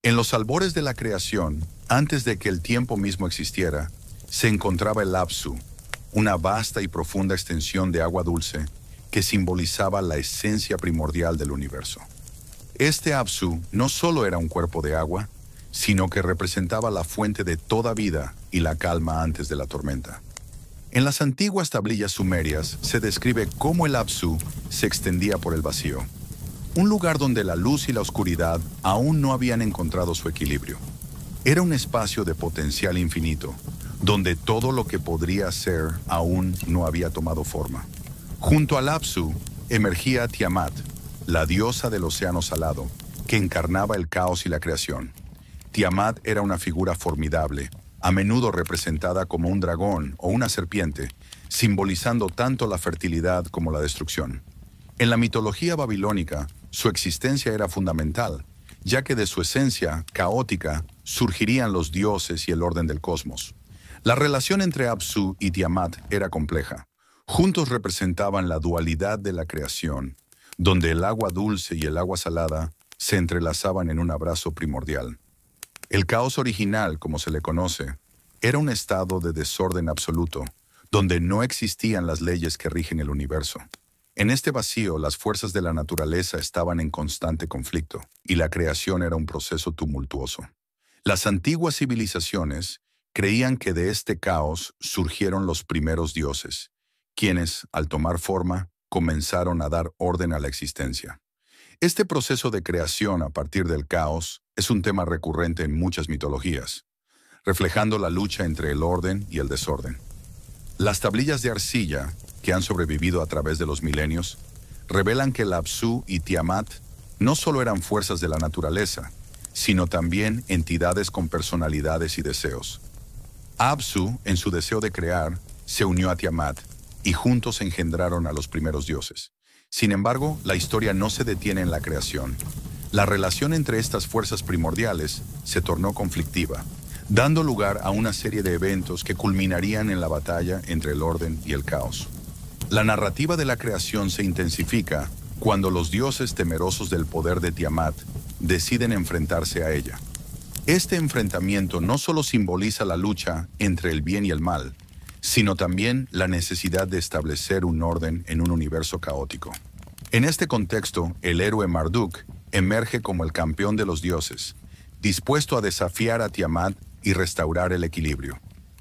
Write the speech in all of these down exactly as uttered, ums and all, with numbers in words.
En los albores de la creación, antes de que el tiempo mismo existiera, se encontraba el Apsu, una vasta y profunda extensión de agua dulce que simbolizaba la esencia primordial del universo. Este Apsu no solo era un cuerpo de agua, sino que representaba la fuente de toda vida y la calma antes de la tormenta. En las antiguas tablillas sumerias se describe cómo el Apsu se extendía por el vacío, un lugar donde la luz y la oscuridad aún no habían encontrado su equilibrio. Era un espacio de potencial infinito, donde todo lo que podría ser aún no había tomado forma. Junto al Apsu emergía Tiamat, la diosa del océano salado, que encarnaba el caos y la creación. Tiamat era una figura formidable, a menudo representada como un dragón o una serpiente, simbolizando tanto la fertilidad como la destrucción. En la mitología babilónica, su existencia era fundamental, ya que de su esencia caótica surgirían los dioses y el orden del cosmos. La relación entre Apsu y Tiamat era compleja. Juntos representaban la dualidad de la creación, donde el agua dulce y el agua salada se entrelazaban en un abrazo primordial. El caos original, como se le conoce, era un estado de desorden absoluto, donde no existían las leyes que rigen el universo. En este vacío, las fuerzas de la naturaleza estaban en constante conflicto, y la creación era un proceso tumultuoso. Las antiguas civilizaciones creían que de este caos surgieron los primeros dioses, quienes, al tomar forma, comenzaron a dar orden a la existencia. Este proceso de creación a partir del caos es un tema recurrente en muchas mitologías, reflejando la lucha entre el orden y el desorden. Las tablillas de arcilla, que han sobrevivido a través de los milenios, revelan que el Apsu y Tiamat no solo eran fuerzas de la naturaleza, sino también entidades con personalidades y deseos. Apsu, en su deseo de crear, se unió a Tiamat y juntos engendraron a los primeros dioses. Sin embargo, la historia no se detiene en la creación. La relación entre estas fuerzas primordiales se tornó conflictiva, dando lugar a una serie de eventos que culminarían en la batalla entre el orden y el caos. La narrativa de la creación se intensifica cuando los dioses temerosos del poder de Tiamat deciden enfrentarse a ella. Este enfrentamiento no solo simboliza la lucha entre el bien y el mal, sino también la necesidad de establecer un orden en un universo caótico. En este contexto, el héroe Marduk emerge como el campeón de los dioses, dispuesto a desafiar a Tiamat y restaurar el equilibrio.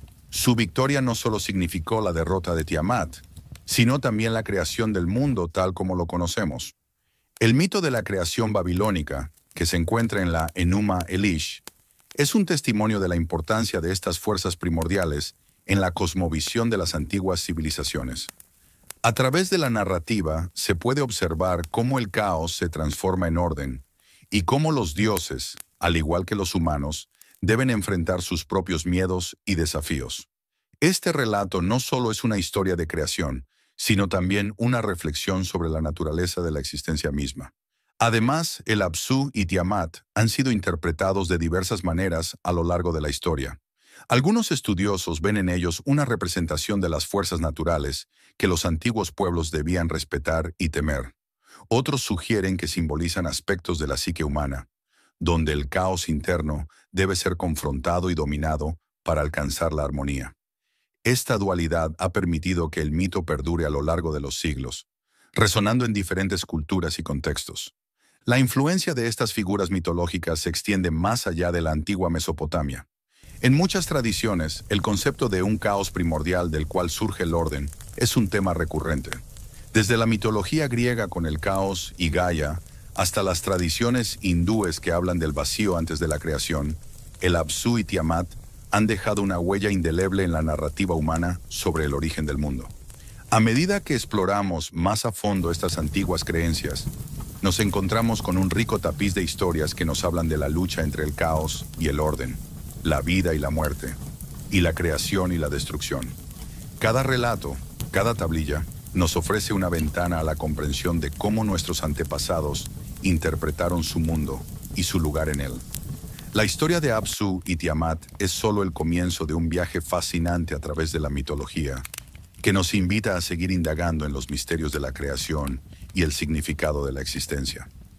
Su victoria no solo significó la derrota de Tiamat, sino también la creación del mundo tal como lo conocemos. El mito de la creación babilónica, que se encuentra en la Enuma Elish, es un testimonio de la importancia de estas fuerzas primordiales en la cosmovisión de las antiguas civilizaciones. A través de la narrativa se puede observar cómo el caos se transforma en orden y cómo los dioses, al igual que los humanos, deben enfrentar sus propios miedos y desafíos. Este relato no solo es una historia de creación, sino también una reflexión sobre la naturaleza de la existencia misma. Además, el Apsu y Tiamat han sido interpretados de diversas maneras a lo largo de la historia. Algunos estudiosos ven en ellos una representación de las fuerzas naturales que los antiguos pueblos debían respetar y temer. Otros sugieren que simbolizan aspectos de la psique humana, donde el caos interno debe ser confrontado y dominado para alcanzar la armonía. Esta dualidad ha permitido que el mito perdure a lo largo de los siglos, resonando en diferentes culturas y contextos. La influencia de estas figuras mitológicas se extiende más allá de la antigua Mesopotamia. En muchas tradiciones, el concepto de un caos primordial del cual surge el orden es un tema recurrente. Desde la mitología griega con el caos y Gaia, hasta las tradiciones hindúes que hablan del vacío antes de la creación, el Apsu y Tiamat han dejado una huella indeleble en la narrativa humana sobre el origen del mundo. A medida que exploramos más a fondo estas antiguas creencias, nos encontramos con un rico tapiz de historias que nos hablan de la lucha entre el caos y el orden, la vida y la muerte, y la creación y la destrucción. Cada relato, cada tablilla, nos ofrece una ventana a la comprensión de cómo nuestros antepasados interpretaron su mundo y su lugar en él. La historia de Apsu y Tiamat es solo el comienzo de un viaje fascinante a través de la mitología, que nos invita a seguir indagando en los misterios de la creación y el significado de la existencia.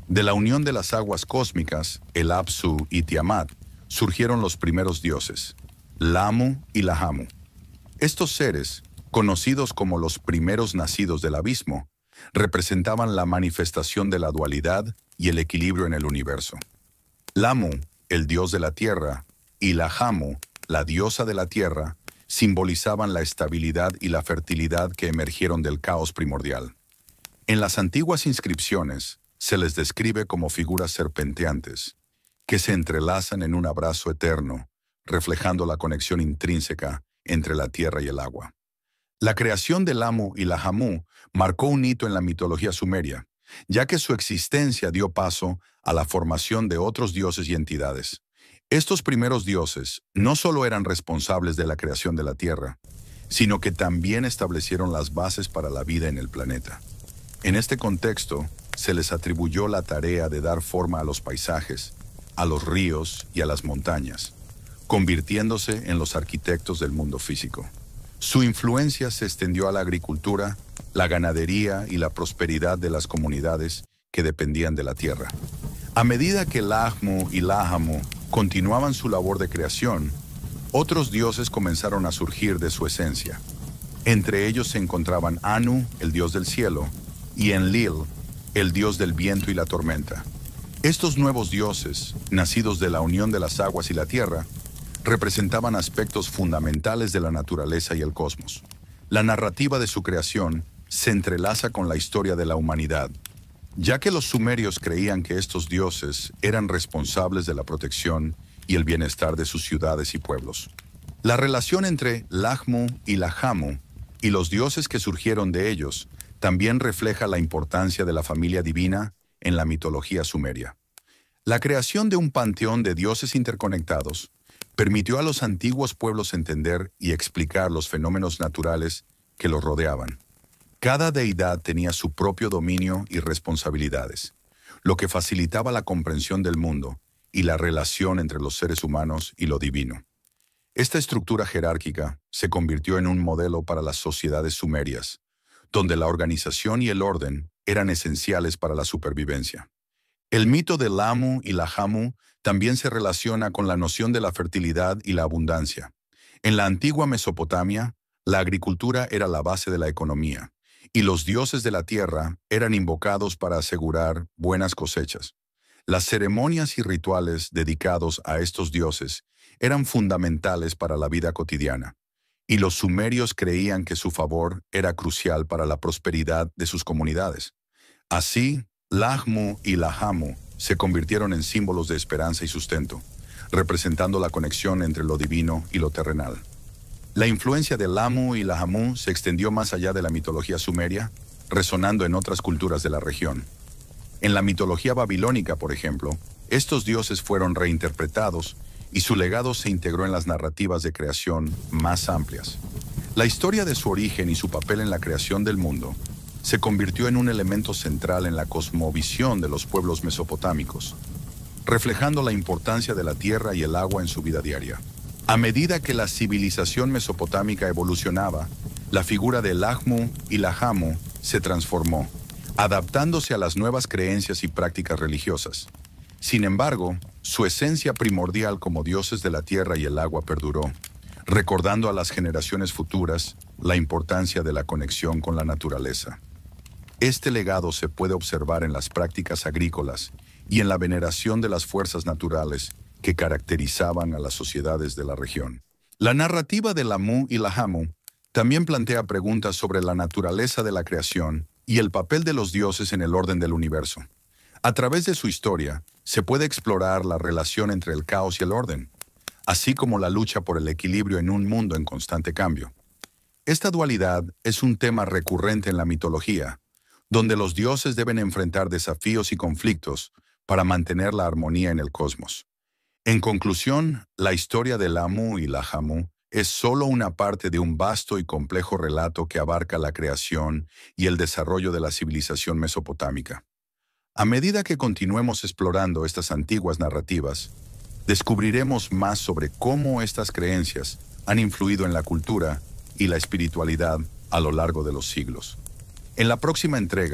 De la unión de las aguas cósmicas, el Apsu y Tiamat, surgieron los primeros dioses, Lahmu y Lahamu. Estos seres, conocidos como los primeros nacidos del abismo, representaban la manifestación de la dualidad y el equilibrio en el universo. Lahmu, el dios de la tierra, y Lahamu, la diosa de la tierra, simbolizaban la estabilidad y la fertilidad que emergieron del caos primordial. En las antiguas inscripciones se les describe como figuras serpenteantes, que se entrelazan en un abrazo eterno, reflejando la conexión intrínseca entre la tierra y el agua. La creación de Lahmu y Lahamu marcó un hito en la mitología sumeria, ya que su existencia dio paso a la formación de otros dioses y entidades. Estos primeros dioses no solo eran responsables de la creación de la tierra, sino que también establecieron las bases para la vida en el planeta. En este contexto, se les atribuyó la tarea de dar forma a los paisajes, a los ríos y a las montañas, convirtiéndose en los arquitectos del mundo físico. Su influencia se extendió a la agricultura, la ganadería y la prosperidad de las comunidades que dependían de la tierra. A medida que Lahmu y Lahamu continuaban su labor de creación, otros dioses comenzaron a surgir de su esencia. Entre ellos se encontraban Anu, el dios del cielo, y Enlil, el dios del viento y la tormenta. Estos nuevos dioses, nacidos de la unión de las aguas y la tierra, representaban aspectos fundamentales de la naturaleza y el cosmos. La narrativa de su creación se entrelaza con la historia de la humanidad, ya que los sumerios creían que estos dioses eran responsables de la protección y el bienestar de sus ciudades y pueblos. La relación entre Lahmu y Lahamu y los dioses que surgieron de ellos también refleja la importancia de la familia divina en la mitología sumeria. La creación de un panteón de dioses interconectados permitió a los antiguos pueblos entender y explicar los fenómenos naturales que los rodeaban. Cada deidad tenía su propio dominio y responsabilidades, lo que facilitaba la comprensión del mundo y la relación entre los seres humanos y lo divino. Esta estructura jerárquica se convirtió en un modelo para las sociedades sumerias, donde la organización y el orden eran esenciales para la supervivencia. El mito de Lahmu y Lahamu también se relaciona con la noción de la fertilidad y la abundancia. En la antigua Mesopotamia, la agricultura era la base de la economía, y los dioses de la tierra eran invocados para asegurar buenas cosechas. Las ceremonias y rituales dedicados a estos dioses eran fundamentales para la vida cotidiana, y los sumerios creían que su favor era crucial para la prosperidad de sus comunidades. Así, Lahmu y Lahamu se convirtieron en símbolos de esperanza y sustento, representando la conexión entre lo divino y lo terrenal. La influencia de Lahmu y Lahamu se extendió más allá de la mitología sumeria, resonando en otras culturas de la región. En la mitología babilónica, por ejemplo, estos dioses fueron reinterpretados y su legado se integró en las narrativas de creación más amplias. La historia de su origen y su papel en la creación del mundo se convirtió en un elemento central en la cosmovisión de los pueblos mesopotámicos, reflejando la importancia de la tierra y el agua en su vida diaria. A medida que la civilización mesopotámica evolucionaba, la figura de Lahmu y Lahamu se transformó, adaptándose a las nuevas creencias y prácticas religiosas. Sin embargo, su esencia primordial como dioses de la tierra y el agua perduró, recordando a las generaciones futuras la importancia de la conexión con la naturaleza. Este legado se puede observar en las prácticas agrícolas y en la veneración de las fuerzas naturales que caracterizaban a las sociedades de la región. La narrativa de Lahmu y Lahamu también plantea preguntas sobre la naturaleza de la creación y el papel de los dioses en el orden del universo. A través de su historia, se puede explorar la relación entre el caos y el orden, así como la lucha por el equilibrio en un mundo en constante cambio. Esta dualidad es un tema recurrente en la mitología, donde los dioses deben enfrentar desafíos y conflictos para mantener la armonía en el cosmos. En conclusión, la historia de Lahmu y Lahamu es solo una parte de un vasto y complejo relato que abarca la creación y el desarrollo de la civilización mesopotámica. A medida que continuemos explorando estas antiguas narrativas, descubriremos más sobre cómo estas creencias han influido en la cultura y la espiritualidad a lo largo de los siglos. En la próxima entrega,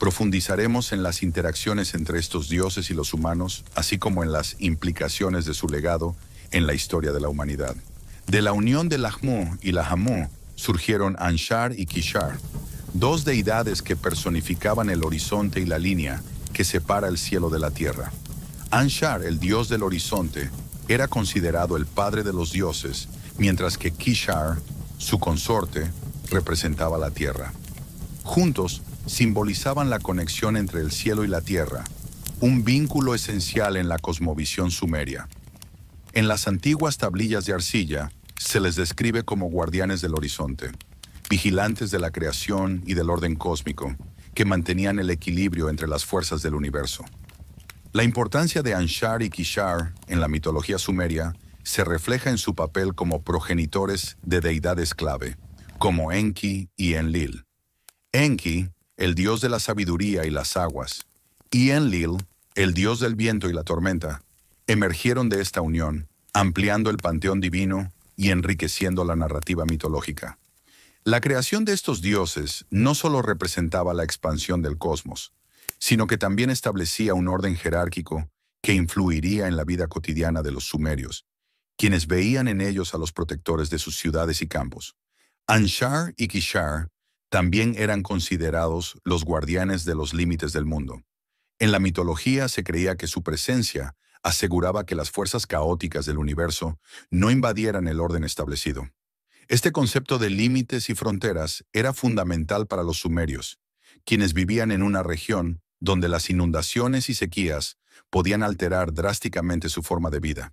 Profundizaremos en las interacciones entre estos dioses y los humanos, así como en las implicaciones de su legado en la historia de la humanidad. De la unión de Lahmu y Lahamu surgieron Anshar y Kishar, dos deidades que personificaban el horizonte y la línea que separa el cielo de la tierra. Anshar, el dios del horizonte, era considerado el padre de los dioses, mientras que Kishar, su consorte, representaba la tierra. Juntos, simbolizaban la conexión entre el cielo y la tierra, un vínculo esencial en la cosmovisión sumeria. En las antiguas tablillas de arcilla, se les describe como guardianes del horizonte, vigilantes de la creación y del orden cósmico, que mantenían el equilibrio entre las fuerzas del universo. La importancia de Anshar y Kishar en la mitología sumeria se refleja en su papel como progenitores de deidades clave, como Enki y Enlil. Enki, el dios de la sabiduría y las aguas, y Enlil, el dios del viento y la tormenta, emergieron de esta unión, ampliando el panteón divino y enriqueciendo la narrativa mitológica. La creación de estos dioses no solo representaba la expansión del cosmos, sino que también establecía un orden jerárquico que influiría en la vida cotidiana de los sumerios, quienes veían en ellos a los protectores de sus ciudades y campos. Anshar y Kishar también eran considerados los guardianes de los límites del mundo. En la mitología se creía que su presencia aseguraba que las fuerzas caóticas del universo no invadieran el orden establecido. Este concepto de límites y fronteras era fundamental para los sumerios, quienes vivían en una región donde las inundaciones y sequías podían alterar drásticamente su forma de vida.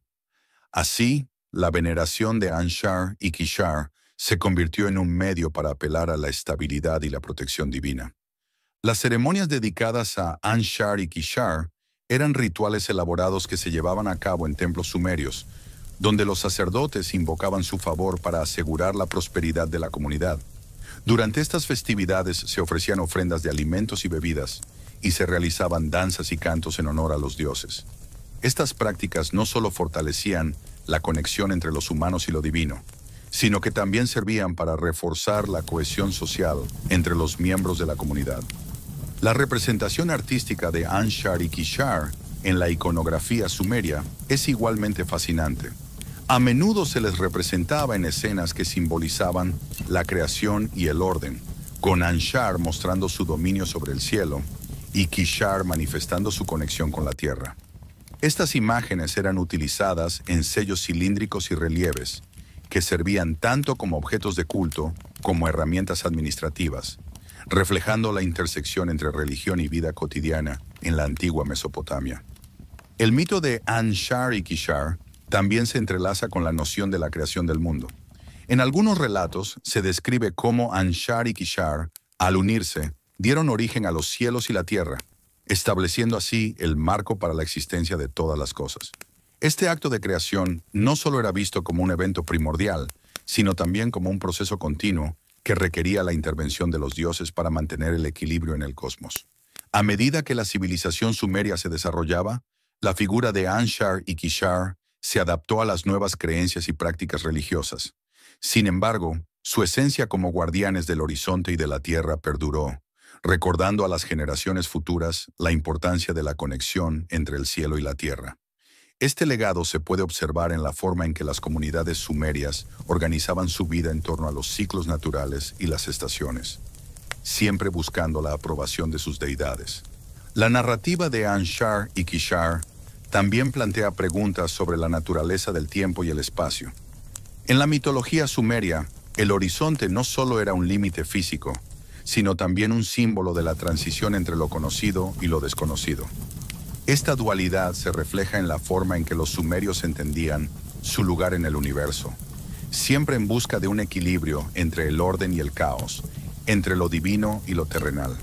Así, la veneración de Anshar y Kishar se convirtió en un medio para apelar a la estabilidad y la protección divina. Las ceremonias dedicadas a Anshar y Kishar eran rituales elaborados que se llevaban a cabo en templos sumerios, donde los sacerdotes invocaban su favor para asegurar la prosperidad de la comunidad. Durante estas festividades se ofrecían ofrendas de alimentos y bebidas, y se realizaban danzas y cantos en honor a los dioses. Estas prácticas no solo fortalecían la conexión entre los humanos y lo divino, sino que también servían para reforzar la cohesión social entre los miembros de la comunidad. La representación artística de Anshar y Kishar en la iconografía sumeria es igualmente fascinante. A menudo se les representaba en escenas que simbolizaban la creación y el orden, con Anshar mostrando su dominio sobre el cielo y Kishar manifestando su conexión con la tierra. Estas imágenes eran utilizadas en sellos cilíndricos y relieves, que servían tanto como objetos de culto como herramientas administrativas, reflejando la intersección entre religión y vida cotidiana en la antigua Mesopotamia. El mito de Anshar y Kishar también se entrelaza con la noción de la creación del mundo. En algunos relatos se describe cómo Anshar y Kishar, al unirse, dieron origen a los cielos y la tierra, estableciendo así el marco para la existencia de todas las cosas. Este acto de creación no solo era visto como un evento primordial, sino también como un proceso continuo que requería la intervención de los dioses para mantener el equilibrio en el cosmos. A medida que la civilización sumeria se desarrollaba, la figura de Anshar y Kishar se adaptó a las nuevas creencias y prácticas religiosas. Sin embargo, su esencia como guardianes del horizonte y de la tierra perduró, recordando a las generaciones futuras la importancia de la conexión entre el cielo y la tierra. Este legado se puede observar en la forma en que las comunidades sumerias organizaban su vida en torno a los ciclos naturales y las estaciones, siempre buscando la aprobación de sus deidades. La narrativa de Anshar y Kishar también plantea preguntas sobre la naturaleza del tiempo y el espacio. En la mitología sumeria, el horizonte no solo era un límite físico, sino también un símbolo de la transición entre lo conocido y lo desconocido. Esta dualidad se refleja en la forma en que los sumerios entendían su lugar en el universo, siempre en busca de un equilibrio entre el orden y el caos, entre lo divino y lo terrenal.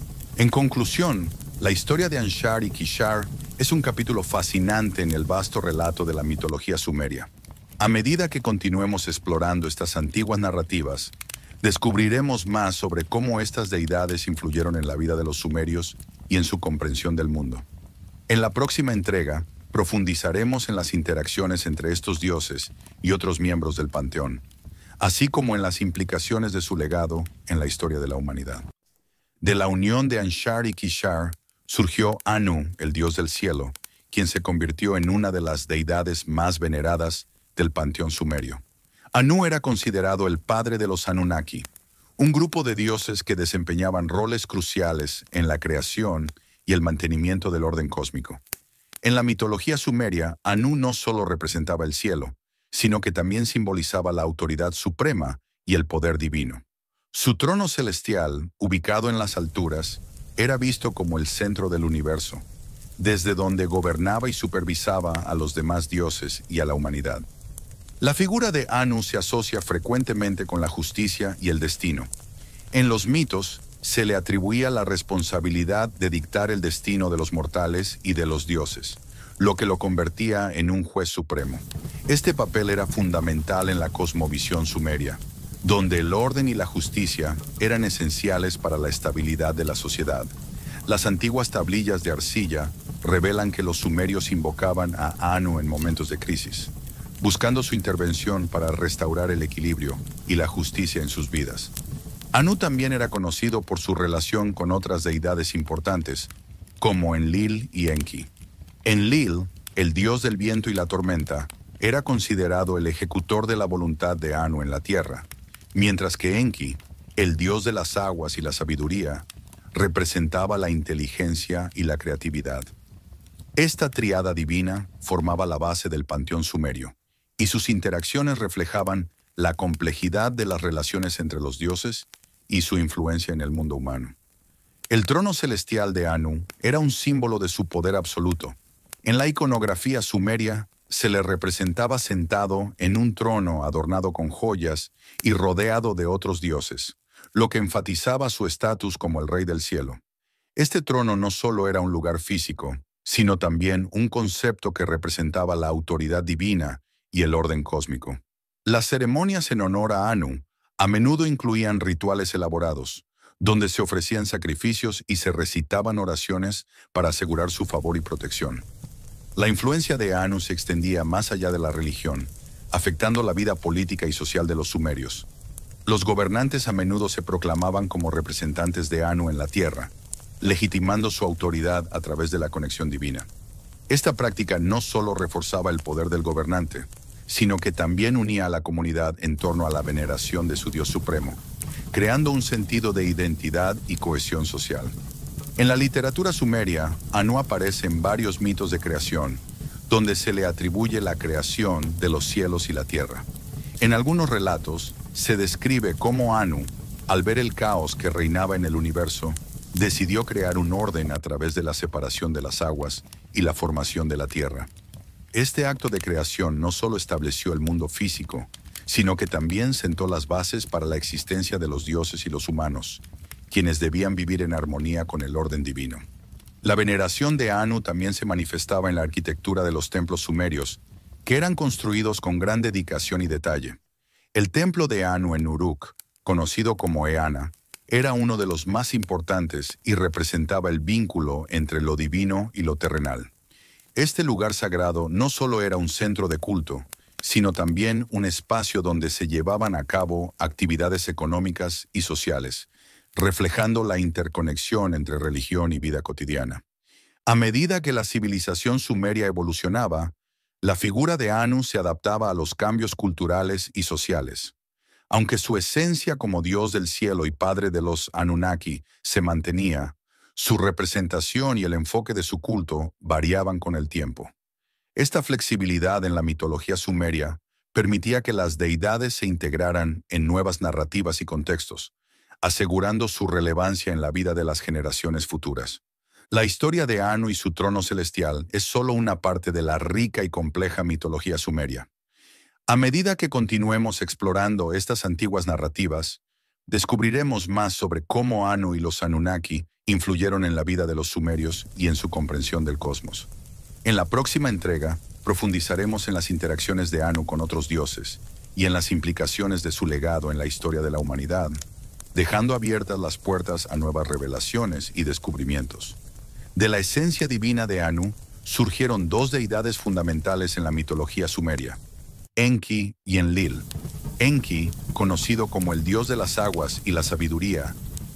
En conclusión, la historia de Anshar y Kishar es un capítulo fascinante en el vasto relato de la mitología sumeria. A medida que continuemos explorando estas antiguas narrativas, descubriremos más sobre cómo estas deidades influyeron en la vida de los sumerios y en su comprensión del mundo. En la próxima entrega, profundizaremos en las interacciones entre estos dioses y otros miembros del panteón, así como en las implicaciones de su legado en la historia de la humanidad. De la unión de Anshar y Kishar surgió Anu, el dios del cielo, quien se convirtió en una de las deidades más veneradas del panteón sumerio. Anu era considerado el padre de los Anunnaki, un grupo de dioses que desempeñaban roles cruciales en la creación y el mantenimiento del orden cósmico. En la mitología sumeria, Anu no solo representaba el cielo, sino que también simbolizaba la autoridad suprema y el poder divino. Su trono celestial, ubicado en las alturas, era visto como el centro del universo, desde donde gobernaba y supervisaba a los demás dioses y a la humanidad. La figura de Anu se asocia frecuentemente con la justicia y el destino. En los mitos, se le atribuía la responsabilidad de dictar el destino de los mortales y de los dioses, lo que lo convertía en un juez supremo. Este papel era fundamental en la cosmovisión sumeria, donde el orden y la justicia eran esenciales para la estabilidad de la sociedad. Las antiguas tablillas de arcilla revelan que los sumerios invocaban a Anu en momentos de crisis, buscando su intervención para restaurar el equilibrio y la justicia en sus vidas. Anu también era conocido por su relación con otras deidades importantes, como Enlil y Enki. Enlil, el dios del viento y la tormenta, era considerado el ejecutor de la voluntad de Anu en la tierra, mientras que Enki, el dios de las aguas y la sabiduría, representaba la inteligencia y la creatividad. Esta triada divina formaba la base del panteón sumerio, y sus interacciones reflejaban la complejidad de las relaciones entre los dioses y su influencia en el mundo humano. El trono celestial de Anu era un símbolo de su poder absoluto. En la iconografía sumeria, se le representaba sentado en un trono adornado con joyas y rodeado de otros dioses, lo que enfatizaba su estatus como el rey del cielo. Este trono no solo era un lugar físico, sino también un concepto que representaba la autoridad divina y el orden cósmico. Las ceremonias en honor a Anu a menudo incluían rituales elaborados, donde se ofrecían sacrificios y se recitaban oraciones para asegurar su favor y protección. La influencia de Anu se extendía más allá de la religión, afectando la vida política y social de los sumerios. Los gobernantes a menudo se proclamaban como representantes de Anu en la tierra, legitimando su autoridad a través de la conexión divina. Esta práctica no solo reforzaba el poder del gobernante, sino que también unía a la comunidad en torno a la veneración de su Dios supremo, creando un sentido de identidad y cohesión social. En la literatura sumeria, Anu aparece en varios mitos de creación, donde se le atribuye la creación de los cielos y la tierra. En algunos relatos, se describe cómo Anu, al ver el caos que reinaba en el universo, decidió crear un orden a través de la separación de las aguas y la formación de la tierra. Este acto de creación no solo estableció el mundo físico, sino que también sentó las bases para la existencia de los dioses y los humanos, quienes debían vivir en armonía con el orden divino. La veneración de Anu también se manifestaba en la arquitectura de los templos sumerios, que eran construidos con gran dedicación y detalle. El templo de Anu en Uruk, conocido como Eana, era uno de los más importantes y representaba el vínculo entre lo divino y lo terrenal. Este lugar sagrado no solo era un centro de culto, sino también un espacio donde se llevaban a cabo actividades económicas y sociales, reflejando la interconexión entre religión y vida cotidiana. A medida que la civilización sumeria evolucionaba, la figura de Anu se adaptaba a los cambios culturales y sociales. Aunque su esencia como dios del cielo y padre de los Anunnaki se mantenía, su representación y el enfoque de su culto variaban con el tiempo. Esta flexibilidad en la mitología sumeria permitía que las deidades se integraran en nuevas narrativas y contextos, asegurando su relevancia en la vida de las generaciones futuras. La historia de Anu y su trono celestial es solo una parte de la rica y compleja mitología sumeria. A medida que continuemos explorando estas antiguas narrativas, descubriremos más sobre cómo Anu y los Anunnaki influyeron en la vida de los sumerios y en su comprensión del cosmos. En la próxima entrega, profundizaremos en las interacciones de Anu con otros dioses y en las implicaciones de su legado en la historia de la humanidad, dejando abiertas las puertas a nuevas revelaciones y descubrimientos. De la esencia divina de Anu surgieron dos deidades fundamentales en la mitología sumeria: Enki y Enlil. Enki, conocido como el dios de las aguas y la sabiduría,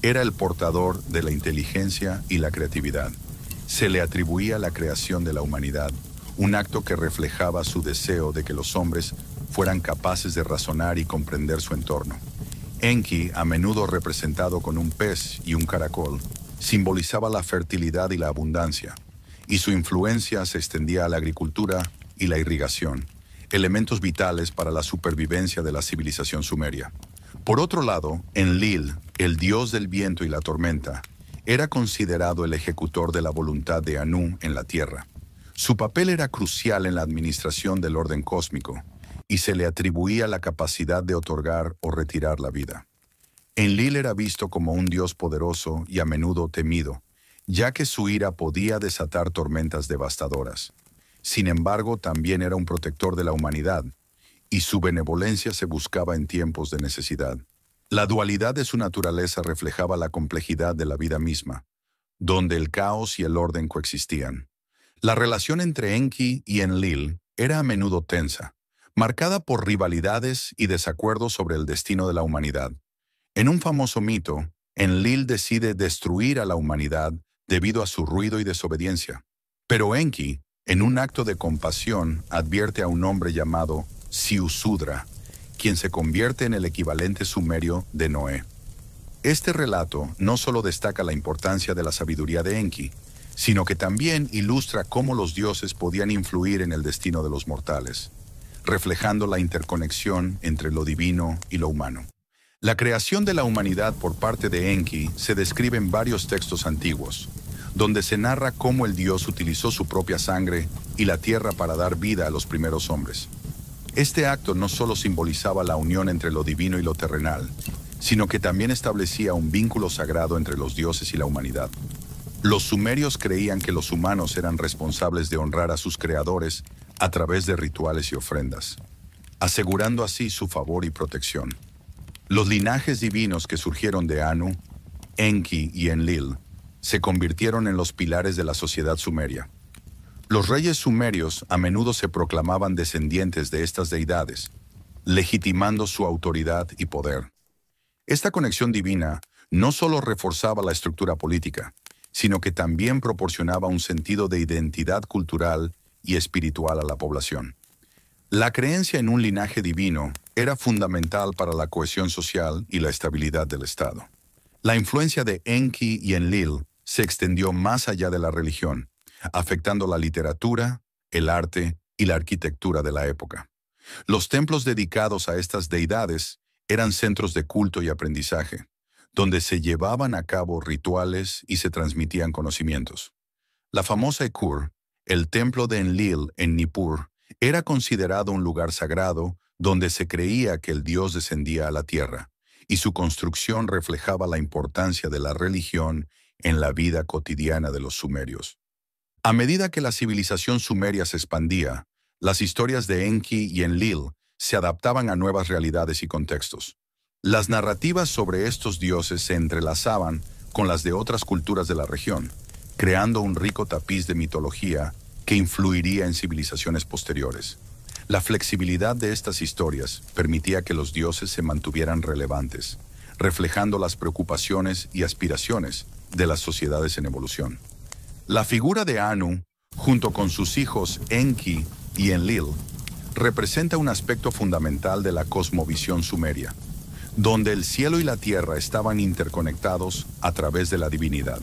Era el portador de la inteligencia y la creatividad. Se le atribuía la creación de la humanidad, un acto que reflejaba su deseo de que los hombres fueran capaces de razonar y comprender su entorno. Enki, a menudo representado con un pez y un caracol, simbolizaba la fertilidad y la abundancia, y su influencia se extendía a la agricultura y la irrigación, elementos vitales para la supervivencia de la civilización sumeria. Por otro lado, Enlil, el dios del viento y la tormenta, era considerado el ejecutor de la voluntad de Anu en la Tierra. Su papel era crucial en la administración del orden cósmico, y se le atribuía la capacidad de otorgar o retirar la vida. Enlil era visto como un dios poderoso y a menudo temido, ya que su ira podía desatar tormentas devastadoras. Sin embargo, también era un protector de la humanidad, y su benevolencia se buscaba en tiempos de necesidad. La dualidad de su naturaleza reflejaba la complejidad de la vida misma, donde el caos y el orden coexistían. La relación entre Enki y Enlil era a menudo tensa, marcada por rivalidades y desacuerdos sobre el destino de la humanidad. En un famoso mito, Enlil decide destruir a la humanidad debido a su ruido y desobediencia. Pero Enki, en un acto de compasión, advierte a un hombre llamado Siusudra, quien se convierte en el equivalente sumerio de Noé. Este relato no solo destaca la importancia de la sabiduría de Enki, sino que también ilustra cómo los dioses podían influir en el destino de los mortales, reflejando la interconexión entre lo divino y lo humano. La creación de la humanidad por parte de Enki se describe en varios textos antiguos, donde se narra cómo el dios utilizó su propia sangre y la tierra para dar vida a los primeros hombres. Este acto no solo simbolizaba la unión entre lo divino y lo terrenal, sino que también establecía un vínculo sagrado entre los dioses y la humanidad. Los sumerios creían que los humanos eran responsables de honrar a sus creadores a través de rituales y ofrendas, asegurando así su favor y protección. Los linajes divinos que surgieron de Anu, Enki y Enlil se convirtieron en los pilares de la sociedad sumeria. Los reyes sumerios a menudo se proclamaban descendientes de estas deidades, legitimando su autoridad y poder. Esta conexión divina no solo reforzaba la estructura política, sino que también proporcionaba un sentido de identidad cultural y espiritual a la población. La creencia en un linaje divino era fundamental para la cohesión social y la estabilidad del Estado. La influencia de Enki y Enlil se extendió más allá de la religión, afectando la literatura, el arte y la arquitectura de la época. Los templos dedicados a estas deidades eran centros de culto y aprendizaje, donde se llevaban a cabo rituales y se transmitían conocimientos. La famosa Ekur, el templo de Enlil en Nippur, era considerado un lugar sagrado donde se creía que el dios descendía a la tierra, y su construcción reflejaba la importancia de la religión en la vida cotidiana de los sumerios. A medida que la civilización sumeria se expandía, las historias de Enki y Enlil se adaptaban a nuevas realidades y contextos. Las narrativas sobre estos dioses se entrelazaban con las de otras culturas de la región, creando un rico tapiz de mitología que influiría en civilizaciones posteriores. La flexibilidad de estas historias permitía que los dioses se mantuvieran relevantes, reflejando las preocupaciones y aspiraciones de las sociedades en evolución. La figura de Anu, junto con sus hijos Enki y Enlil, representa un aspecto fundamental de la cosmovisión sumeria, donde el cielo y la tierra estaban interconectados a través de la divinidad.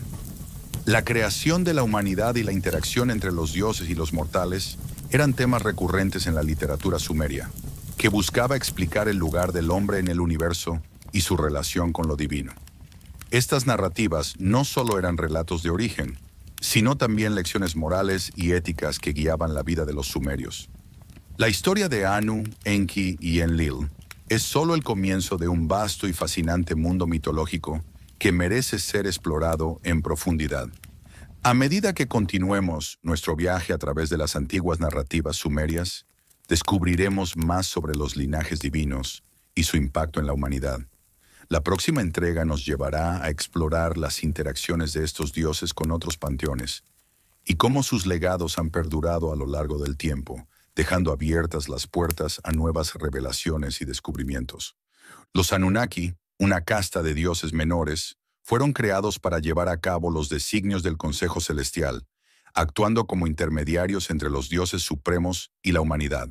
La creación de la humanidad y la interacción entre los dioses y los mortales eran temas recurrentes en la literatura sumeria, que buscaba explicar el lugar del hombre en el universo y su relación con lo divino. Estas narrativas no solo eran relatos de origen, sino también lecciones morales y éticas que guiaban la vida de los sumerios. La historia de Anu, Enki y Enlil es solo el comienzo de un vasto y fascinante mundo mitológico que merece ser explorado en profundidad. A medida que continuemos nuestro viaje a través de las antiguas narrativas sumerias, descubriremos más sobre los linajes divinos y su impacto en la humanidad. La próxima entrega nos llevará a explorar las interacciones de estos dioses con otros panteones y cómo sus legados han perdurado a lo largo del tiempo, dejando abiertas las puertas a nuevas revelaciones y descubrimientos. Los Anunnaki, una casta de dioses menores, fueron creados para llevar a cabo los designios del Consejo Celestial, actuando como intermediarios entre los dioses supremos y la humanidad.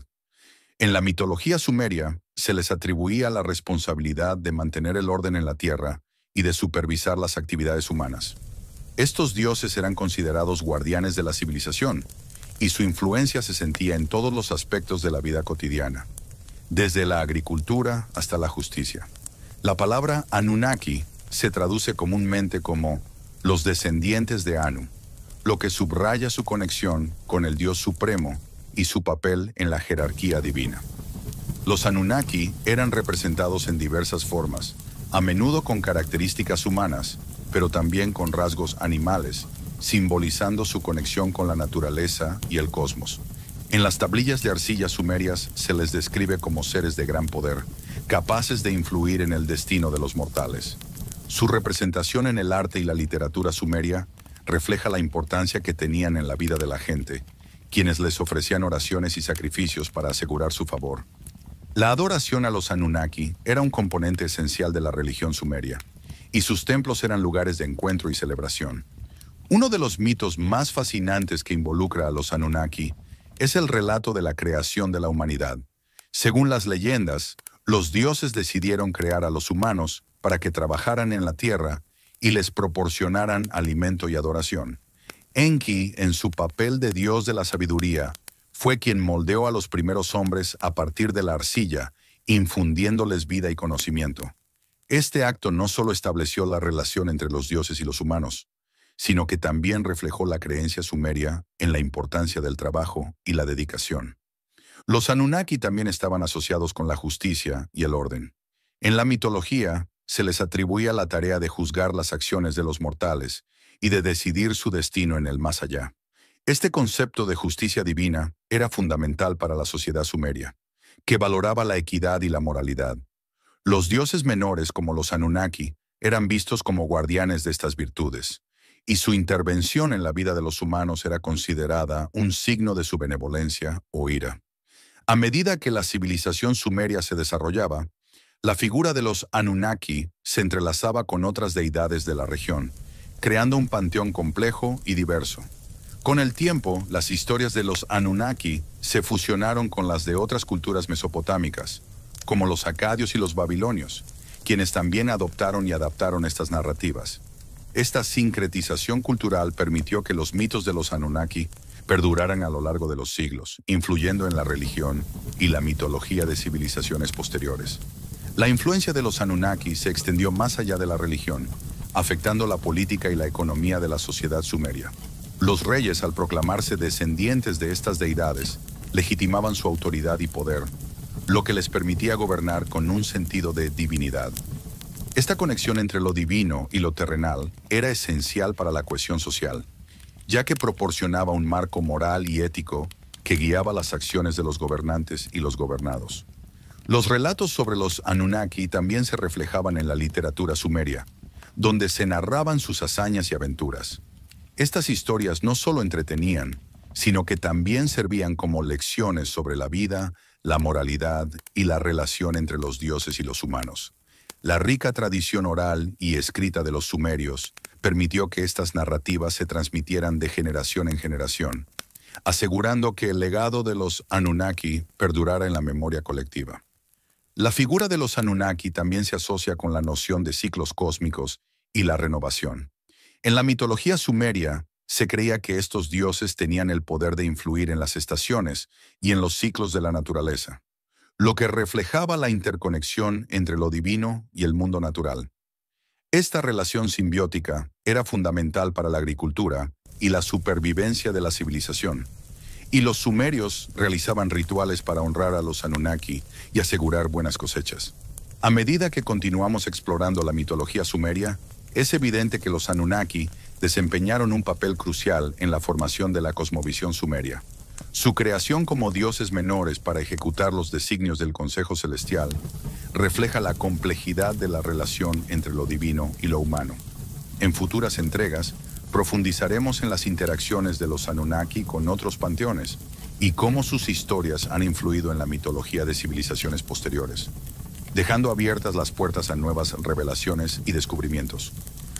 En la mitología sumeria, se les atribuía la responsabilidad de mantener el orden en la tierra y de supervisar las actividades humanas. Estos dioses eran considerados guardianes de la civilización, y su influencia se sentía en todos los aspectos de la vida cotidiana, desde la agricultura hasta la justicia. La palabra Anunnaki se traduce comúnmente como los descendientes de Anu, lo que subraya su conexión con el Dios Supremo y su papel en la jerarquía divina. Los Anunnaki eran representados en diversas formas, a menudo con características humanas, pero también con rasgos animales, simbolizando su conexión con la naturaleza y el cosmos. En las tablillas de arcilla sumerias se les describe como seres de gran poder, capaces de influir en el destino de los mortales. Su representación en el arte y la literatura sumeria refleja la importancia que tenían en la vida de la gente, quienes les ofrecían oraciones y sacrificios para asegurar su favor. La adoración a los Anunnaki era un componente esencial de la religión sumeria, y sus templos eran lugares de encuentro y celebración. Uno de los mitos más fascinantes que involucra a los Anunnaki es el relato de la creación de la humanidad. Según las leyendas, los dioses decidieron crear a los humanos para que trabajaran en la tierra y les proporcionaran alimento y adoración. Enki, en su papel de dios de la sabiduría, fue quien moldeó a los primeros hombres a partir de la arcilla, infundiéndoles vida y conocimiento. Este acto no solo estableció la relación entre los dioses y los humanos, sino que también reflejó la creencia sumeria en la importancia del trabajo y la dedicación. Los Anunnaki también estaban asociados con la justicia y el orden. En la mitología, se les atribuía la tarea de juzgar las acciones de los mortales y de decidir su destino en el más allá. Este concepto de justicia divina era fundamental para la sociedad sumeria, que valoraba la equidad y la moralidad. Los dioses menores, como los Anunnaki, eran vistos como guardianes de estas virtudes, y su intervención en la vida de los humanos era considerada un signo de su benevolencia o ira. A medida que la civilización sumeria se desarrollaba, la figura de los Anunnaki se entrelazaba con otras deidades de la región, creando un panteón complejo y diverso. Con el tiempo, las historias de los Anunnaki se fusionaron con las de otras culturas mesopotámicas, como los acadios y los babilonios, quienes también adoptaron y adaptaron estas narrativas. Esta sincretización cultural permitió que los mitos de los Anunnaki perduraran a lo largo de los siglos, influyendo en la religión y la mitología de civilizaciones posteriores. La influencia de los Anunnaki se extendió más allá de la religión, afectando la política y la economía de la sociedad sumeria. Los reyes, al proclamarse descendientes de estas deidades, legitimaban su autoridad y poder, lo que les permitía gobernar con un sentido de divinidad. Esta conexión entre lo divino y lo terrenal era esencial para la cohesión social, ya que proporcionaba un marco moral y ético que guiaba las acciones de los gobernantes y los gobernados. Los relatos sobre los Anunnaki también se reflejaban en la literatura sumeria, donde se narraban sus hazañas y aventuras. Estas historias no solo entretenían, sino que también servían como lecciones sobre la vida, la moralidad y la relación entre los dioses y los humanos. La rica tradición oral y escrita de los sumerios permitió que estas narrativas se transmitieran de generación en generación, asegurando que el legado de los Anunnaki perdurara en la memoria colectiva. La figura de los Anunnaki también se asocia con la noción de ciclos cósmicos y la renovación. En la mitología sumeria, se creía que estos dioses tenían el poder de influir en las estaciones y en los ciclos de la naturaleza, lo que reflejaba la interconexión entre lo divino y el mundo natural. Esta relación simbiótica era fundamental para la agricultura y la supervivencia de la civilización, y los sumerios realizaban rituales para honrar a los Anunnaki y asegurar buenas cosechas. A medida que continuamos explorando la mitología sumeria, es evidente que los Anunnaki desempeñaron un papel crucial en la formación de la cosmovisión sumeria. Su creación como dioses menores para ejecutar los designios del Consejo Celestial refleja la complejidad de la relación entre lo divino y lo humano. En futuras entregas, profundizaremos en las interacciones de los Anunnaki con otros panteones y cómo sus historias han influido en la mitología de civilizaciones posteriores, dejando abiertas las puertas a nuevas revelaciones y descubrimientos.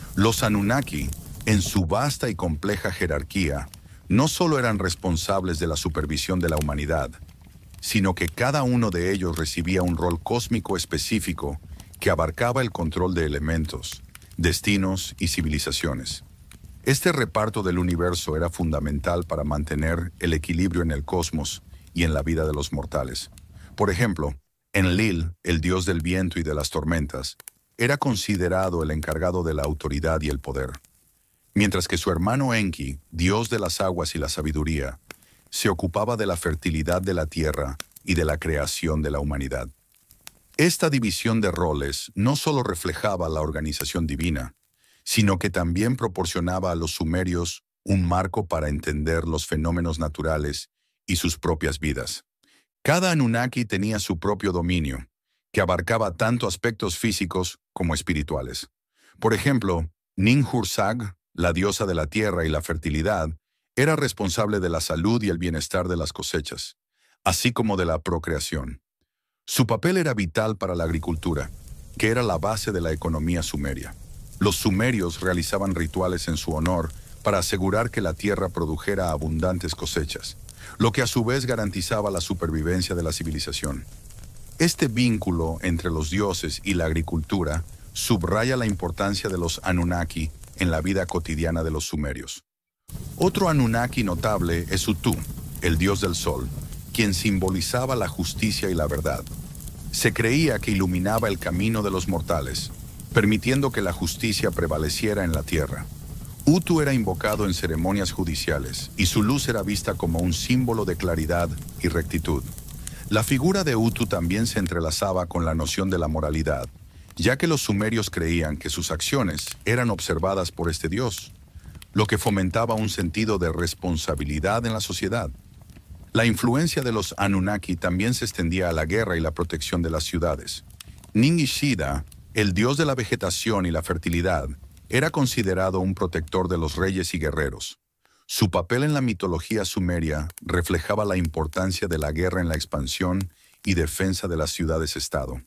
Los Anunnaki, en su vasta y compleja jerarquía, no solo eran responsables de la supervisión de la humanidad, sino que cada uno de ellos recibía un rol cósmico específico que abarcaba el control de elementos, destinos y civilizaciones. Este reparto del universo era fundamental para mantener el equilibrio en el cosmos y en la vida de los mortales. Por ejemplo, Enlil, el dios del viento y de las tormentas, era considerado el encargado de la autoridad y el poder, mientras que su hermano Enki, dios de las aguas y la sabiduría, se ocupaba de la fertilidad de la tierra y de la creación de la humanidad. Esta división de roles no solo reflejaba la organización divina, sino que también proporcionaba a los sumerios un marco para entender los fenómenos naturales y sus propias vidas. Cada Anunnaki tenía su propio dominio, que abarcaba tanto aspectos físicos como espirituales. Por ejemplo, Ninhursag, la diosa de la tierra y la fertilidad, era responsable de la salud y el bienestar de las cosechas, así como de la procreación. Su papel era vital para la agricultura, que era la base de la economía sumeria. Los sumerios realizaban rituales en su honor para asegurar que la tierra produjera abundantes cosechas, lo que a su vez garantizaba la supervivencia de la civilización. Este vínculo entre los dioses y la agricultura subraya la importancia de los Anunnaki en la vida cotidiana de los sumerios. Otro Anunnaki notable es Utu, el dios del sol, quien simbolizaba la justicia y la verdad. Se creía que iluminaba el camino de los mortales, permitiendo que la justicia prevaleciera en la tierra. Utu era invocado en ceremonias judiciales y su luz era vista como un símbolo de claridad y rectitud. La figura de Utu también se entrelazaba con la noción de la moralidad, ya que los sumerios creían que sus acciones eran observadas por este dios, lo que fomentaba un sentido de responsabilidad en la sociedad. La influencia de los Anunnaki también se extendía a la guerra y la protección de las ciudades. Ningishida, el dios de la vegetación y la fertilidad, era considerado un protector de los reyes y guerreros. Su papel en la mitología sumeria reflejaba la importancia de la guerra en la expansión y defensa de las ciudades-estado.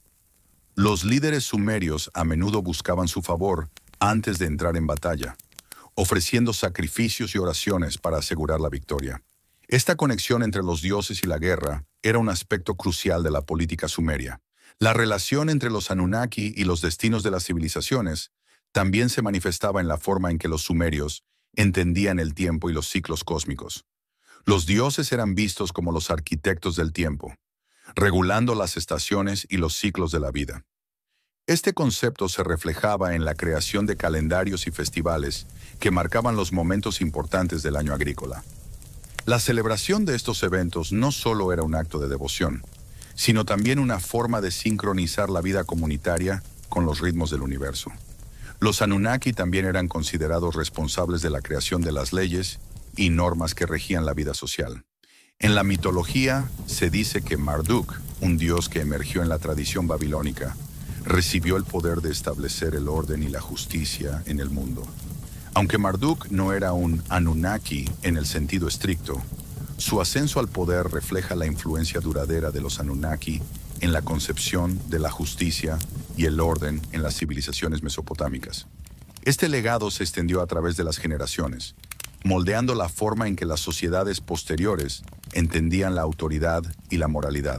Los líderes sumerios a menudo buscaban su favor antes de entrar en batalla, ofreciendo sacrificios y oraciones para asegurar la victoria. Esta conexión entre los dioses y la guerra era un aspecto crucial de la política sumeria. La relación entre los Anunnaki y los destinos de las civilizaciones también se manifestaba en la forma en que los sumerios entendían el tiempo y los ciclos cósmicos. Los dioses eran vistos como los arquitectos del tiempo, regulando las estaciones y los ciclos de la vida. Este concepto se reflejaba en la creación de calendarios y festivales que marcaban los momentos importantes del año agrícola. La celebración de estos eventos no solo era un acto de devoción, sino también una forma de sincronizar la vida comunitaria con los ritmos del universo. Los Anunnaki también eran considerados responsables de la creación de las leyes y normas que regían la vida social. En la mitología se dice que Marduk, un dios que emergió en la tradición babilónica, recibió el poder de establecer el orden y la justicia en el mundo. Aunque Marduk no era un Anunnaki en el sentido estricto, su ascenso al poder refleja la influencia duradera de los Anunnaki en la concepción de la justicia y el orden en las civilizaciones mesopotámicas. Este legado se extendió a través de las generaciones, moldeando la forma en que las sociedades posteriores entendían la autoridad y la moralidad.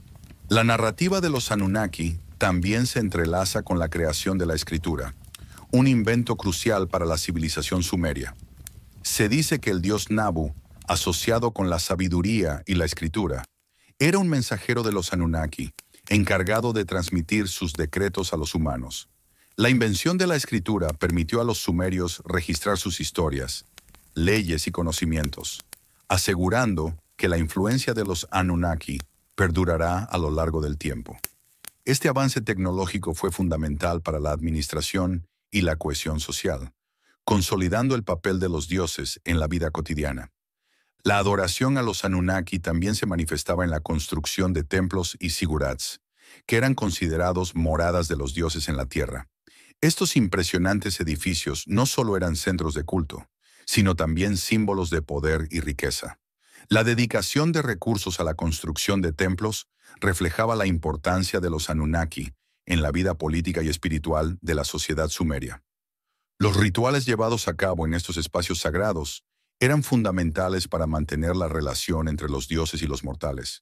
La narrativa de los Anunnaki también se entrelaza con la creación de la escritura, un invento crucial para la civilización sumeria. Se dice que el dios Nabu, asociado con la sabiduría y la escritura, era un mensajero de los Anunnaki, encargado de transmitir sus decretos a los humanos. La invención de la escritura permitió a los sumerios registrar sus historias, leyes y conocimientos, asegurando que la influencia de los Anunnaki perdurará a lo largo del tiempo. Este avance tecnológico fue fundamental para la administración y la cohesión social, consolidando el papel de los dioses en la vida cotidiana. La adoración a los Anunnaki también se manifestaba en la construcción de templos y sigurats, que eran considerados moradas de los dioses en la tierra. Estos impresionantes edificios no solo eran centros de culto, sino también símbolos de poder y riqueza. La dedicación de recursos a la construcción de templos reflejaba la importancia de los Anunnaki en la vida política y espiritual de la sociedad sumeria. Los rituales llevados a cabo en estos espacios sagrados eran fundamentales para mantener la relación entre los dioses y los mortales.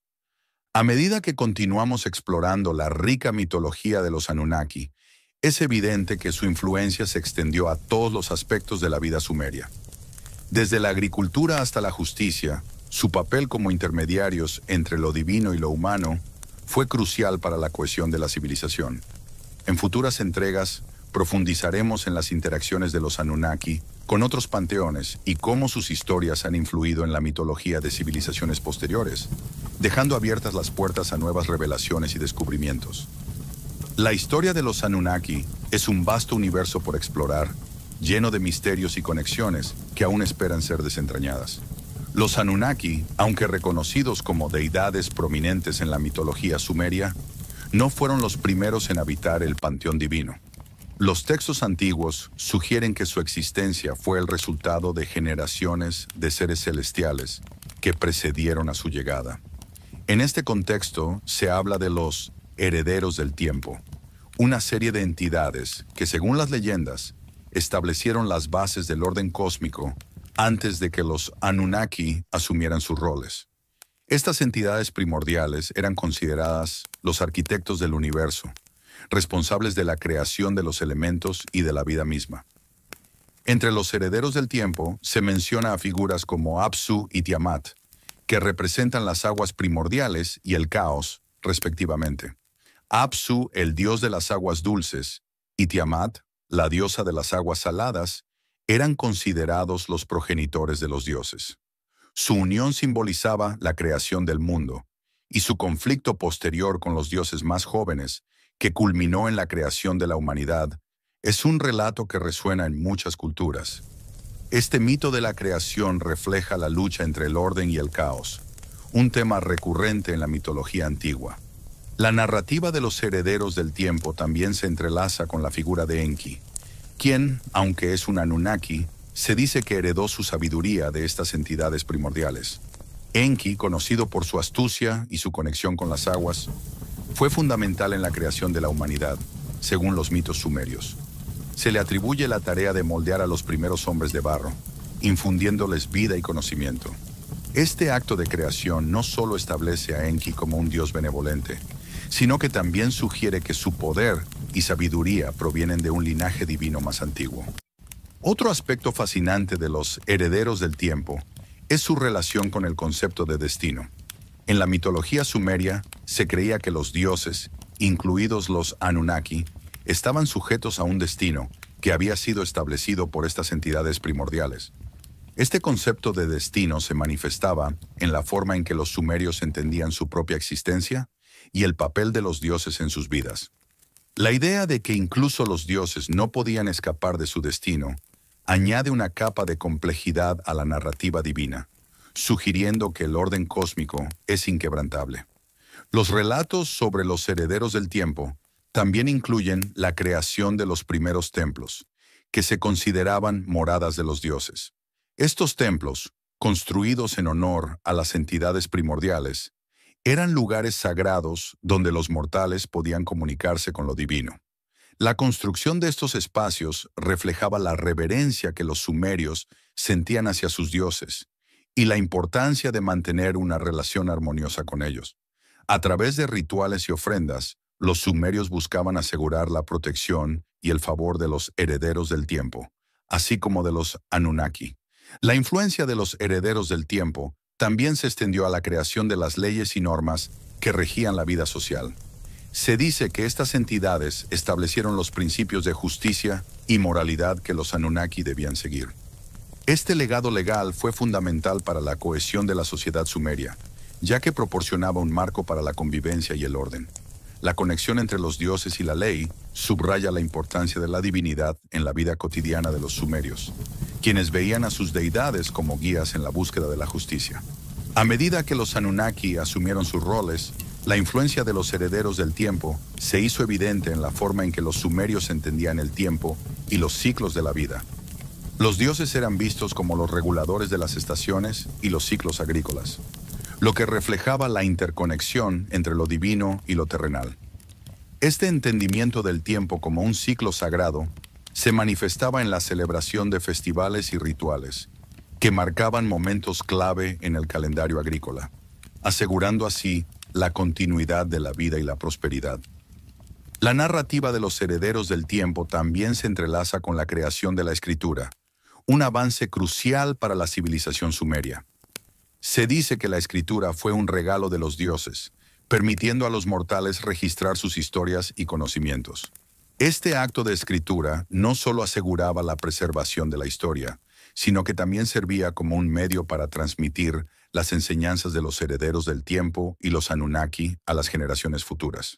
A medida que continuamos explorando la rica mitología de los Anunnaki, es evidente que su influencia se extendió a todos los aspectos de la vida sumeria. Desde la agricultura hasta la justicia, su papel como intermediarios entre lo divino y lo humano fue crucial para la cohesión de la civilización. En futuras entregas, profundizaremos en las interacciones de los Anunnaki con otros panteones y cómo sus historias han influido en la mitología de civilizaciones posteriores, dejando abiertas las puertas a nuevas revelaciones y descubrimientos. La historia de los Anunnaki es un vasto universo por explorar, lleno de misterios y conexiones que aún esperan ser desentrañadas. Los Anunnaki, aunque reconocidos como deidades prominentes en la mitología sumeria, no fueron los primeros en habitar el panteón divino. Los textos antiguos sugieren que su existencia fue el resultado de generaciones de seres celestiales que precedieron a su llegada. En este contexto se habla de los herederos del tiempo, una serie de entidades que, según las leyendas, establecieron las bases del orden cósmico antes de que los Anunnaki asumieran sus roles. Estas entidades primordiales eran consideradas los arquitectos del universo, responsables de la creación de los elementos y de la vida misma. Entre los herederos del tiempo se menciona a figuras como Apsu y Tiamat, que representan las aguas primordiales y el caos, respectivamente. Apsu, el dios de las aguas dulces, y Tiamat, la diosa de las aguas saladas, eran considerados los progenitores de los dioses. Su unión simbolizaba la creación del mundo, y su conflicto posterior con los dioses más jóvenes, que culminó en la creación de la humanidad, es un relato que resuena en muchas culturas. Este mito de la creación refleja la lucha entre el orden y el caos, un tema recurrente en la mitología antigua. La narrativa de los herederos del tiempo también se entrelaza con la figura de Enki, quien, aunque es un Anunnaki, se dice que heredó su sabiduría de estas entidades primordiales. Enki, conocido por su astucia y su conexión con las aguas, fue fundamental en la creación de la humanidad, según los mitos sumerios. Se le atribuye la tarea de moldear a los primeros hombres de barro, infundiéndoles vida y conocimiento. Este acto de creación no solo establece a Enki como un dios benevolente, sino que también sugiere que su poder y sabiduría provienen de un linaje divino más antiguo. Otro aspecto fascinante de los herederos del tiempo es su relación con el concepto de destino. En la mitología sumeria se creía que los dioses, incluidos los Anunnaki, estaban sujetos a un destino que había sido establecido por estas entidades primordiales. Este concepto de destino se manifestaba en la forma en que los sumerios entendían su propia existencia y el papel de los dioses en sus vidas. La idea de que incluso los dioses no podían escapar de su destino añade una capa de complejidad a la narrativa divina, sugiriendo que el orden cósmico es inquebrantable. Los relatos sobre los herederos del tiempo también incluyen la creación de los primeros templos, que se consideraban moradas de los dioses. Estos templos, construidos en honor a las entidades primordiales, eran lugares sagrados donde los mortales podían comunicarse con lo divino. La construcción de estos espacios reflejaba la reverencia que los sumerios sentían hacia sus dioses y la importancia de mantener una relación armoniosa con ellos. A través de rituales y ofrendas, los sumerios buscaban asegurar la protección y el favor de los herederos del tiempo, así como de los Anunnaki. La influencia de los herederos del tiempo también se extendió a la creación de las leyes y normas que regían la vida social. Se dice que estas entidades establecieron los principios de justicia y moralidad que los Anunnaki debían seguir. Este legado legal fue fundamental para la cohesión de la sociedad sumeria, ya que proporcionaba un marco para la convivencia y el orden. La conexión entre los dioses y la ley subraya la importancia de la divinidad en la vida cotidiana de los sumerios, quienes veían a sus deidades como guías en la búsqueda de la justicia. A medida que los Anunnaki asumieron sus roles, la influencia de los herederos del tiempo se hizo evidente en la forma en que los sumerios entendían el tiempo y los ciclos de la vida. Los dioses eran vistos como los reguladores de las estaciones y los ciclos agrícolas, lo que reflejaba la interconexión entre lo divino y lo terrenal. Este entendimiento del tiempo como un ciclo sagrado se manifestaba en la celebración de festivales y rituales, que marcaban momentos clave en el calendario agrícola, asegurando así la continuidad de la vida y la prosperidad. La narrativa de los herederos del tiempo también se entrelaza con la creación de la escritura, un avance crucial para la civilización sumeria. Se dice que la escritura fue un regalo de los dioses, permitiendo a los mortales registrar sus historias y conocimientos. Este acto de escritura no solo aseguraba la preservación de la historia, sino que también servía como un medio para transmitir las enseñanzas de los herederos del tiempo y los Anunnaki a las generaciones futuras.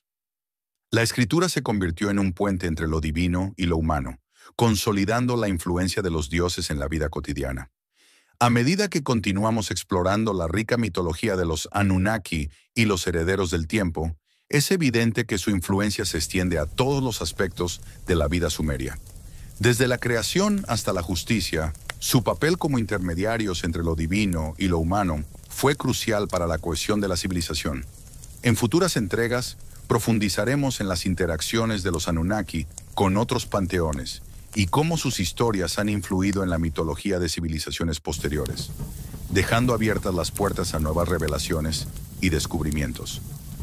La escritura se convirtió en un puente entre lo divino y lo humano, consolidando la influencia de los dioses en la vida cotidiana. A medida que continuamos explorando la rica mitología de los Anunnaki y los herederos del tiempo, es evidente que su influencia se extiende a todos los aspectos de la vida sumeria. Desde la creación hasta la justicia, su papel como intermediarios entre lo divino y lo humano fue crucial para la cohesión de la civilización. En futuras entregas, profundizaremos en las interacciones de los Anunnaki con otros panteones y cómo sus historias han influido en la mitología de civilizaciones posteriores, dejando abiertas las puertas a nuevas revelaciones y descubrimientos.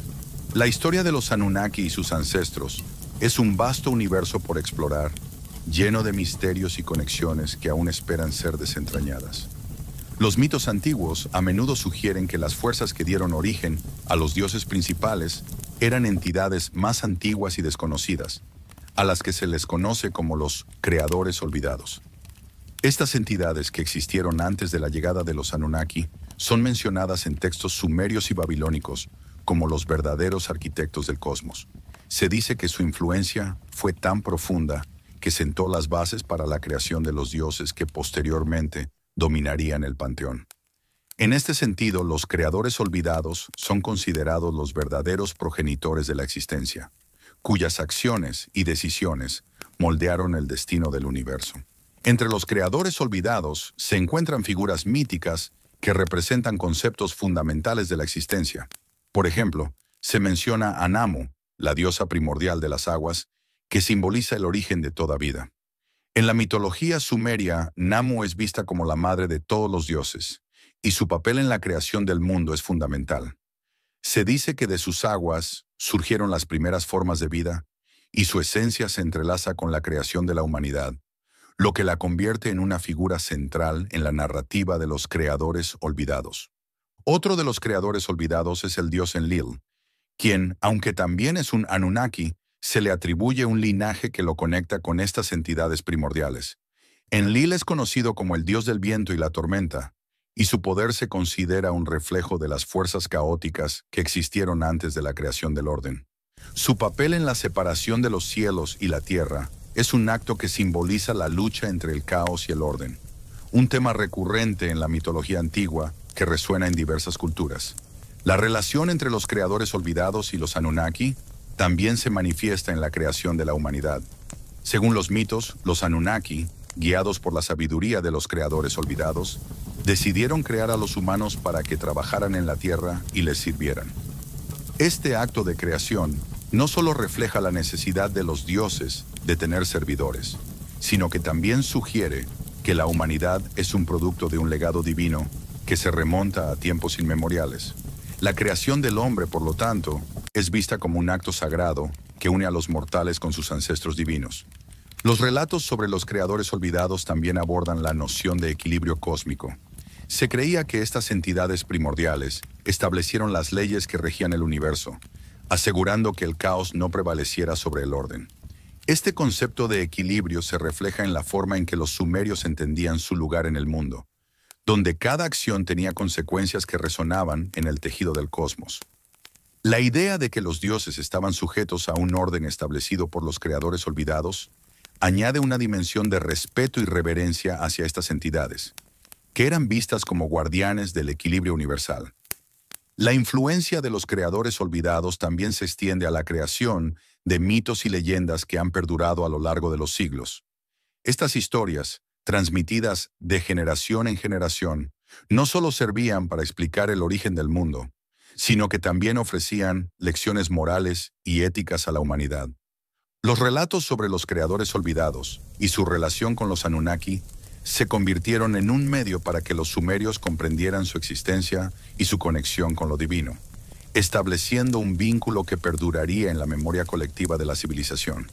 La historia de los Anunnaki y sus ancestros es un vasto universo por explorar, lleno de misterios y conexiones que aún esperan ser desentrañadas. Los mitos antiguos a menudo sugieren que las fuerzas que dieron origen a los dioses principales eran entidades más antiguas y desconocidas, a las que se les conoce como los creadores olvidados. Estas entidades que existieron antes de la llegada de los Anunnaki son mencionadas en textos sumerios y babilónicos como los verdaderos arquitectos del cosmos. Se dice que su influencia fue tan profunda que sentó las bases para la creación de los dioses que posteriormente dominarían el panteón. En este sentido, los creadores olvidados son considerados los verdaderos progenitores de la existencia, cuyas acciones y decisiones moldearon el destino del universo. Entre los creadores olvidados se encuentran figuras míticas que representan conceptos fundamentales de la existencia. Por ejemplo, se menciona a Namu, la diosa primordial de las aguas, que simboliza el origen de toda vida. En la mitología sumeria, Namu es vista como la madre de todos los dioses, y su papel en la creación del mundo es fundamental. Se dice que de sus aguas surgieron las primeras formas de vida, y su esencia se entrelaza con la creación de la humanidad, lo que la convierte en una figura central en la narrativa de los creadores olvidados. Otro de los creadores olvidados es el dios Enlil, quien, aunque también es un Anunnaki, se le atribuye un linaje que lo conecta con estas entidades primordiales. Enlil es conocido como el dios del viento y la tormenta, y su poder se considera un reflejo de las fuerzas caóticas que existieron antes de la creación del orden. Su papel en la separación de los cielos y la tierra es un acto que simboliza la lucha entre el caos y el orden, un tema recurrente en la mitología antigua que resuena en diversas culturas. La relación entre los creadores olvidados y los Anunnaki también se manifiesta en la creación de la humanidad. Según los mitos, los Anunnaki, guiados por la sabiduría de los creadores olvidados, decidieron crear a los humanos para que trabajaran en la tierra y les sirvieran. Este acto de creación no solo refleja la necesidad de los dioses de tener servidores, sino que también sugiere que la humanidad es un producto de un legado divino que se remonta a tiempos inmemoriales. La creación del hombre, por lo tanto, es vista como un acto sagrado que une a los mortales con sus ancestros divinos. Los relatos sobre los creadores olvidados también abordan la noción de equilibrio cósmico. Se creía que estas entidades primordiales establecieron las leyes que regían el universo, asegurando que el caos no prevaleciera sobre el orden. Este concepto de equilibrio se refleja en la forma en que los sumerios entendían su lugar en el mundo, donde cada acción tenía consecuencias que resonaban en el tejido del cosmos. La idea de que los dioses estaban sujetos a un orden establecido por los creadores olvidados añade una dimensión de respeto y reverencia hacia estas entidades, que eran vistas como guardianes del equilibrio universal. La influencia de los creadores olvidados también se extiende a la creación de mitos y leyendas que han perdurado a lo largo de los siglos. Estas historias, transmitidas de generación en generación, no solo servían para explicar el origen del mundo, sino que también ofrecían lecciones morales y éticas a la humanidad. Los relatos sobre los creadores olvidados y su relación con los Anunnaki se convirtieron en un medio para que los sumerios comprendieran su existencia y su conexión con lo divino, estableciendo un vínculo que perduraría en la memoria colectiva de la civilización.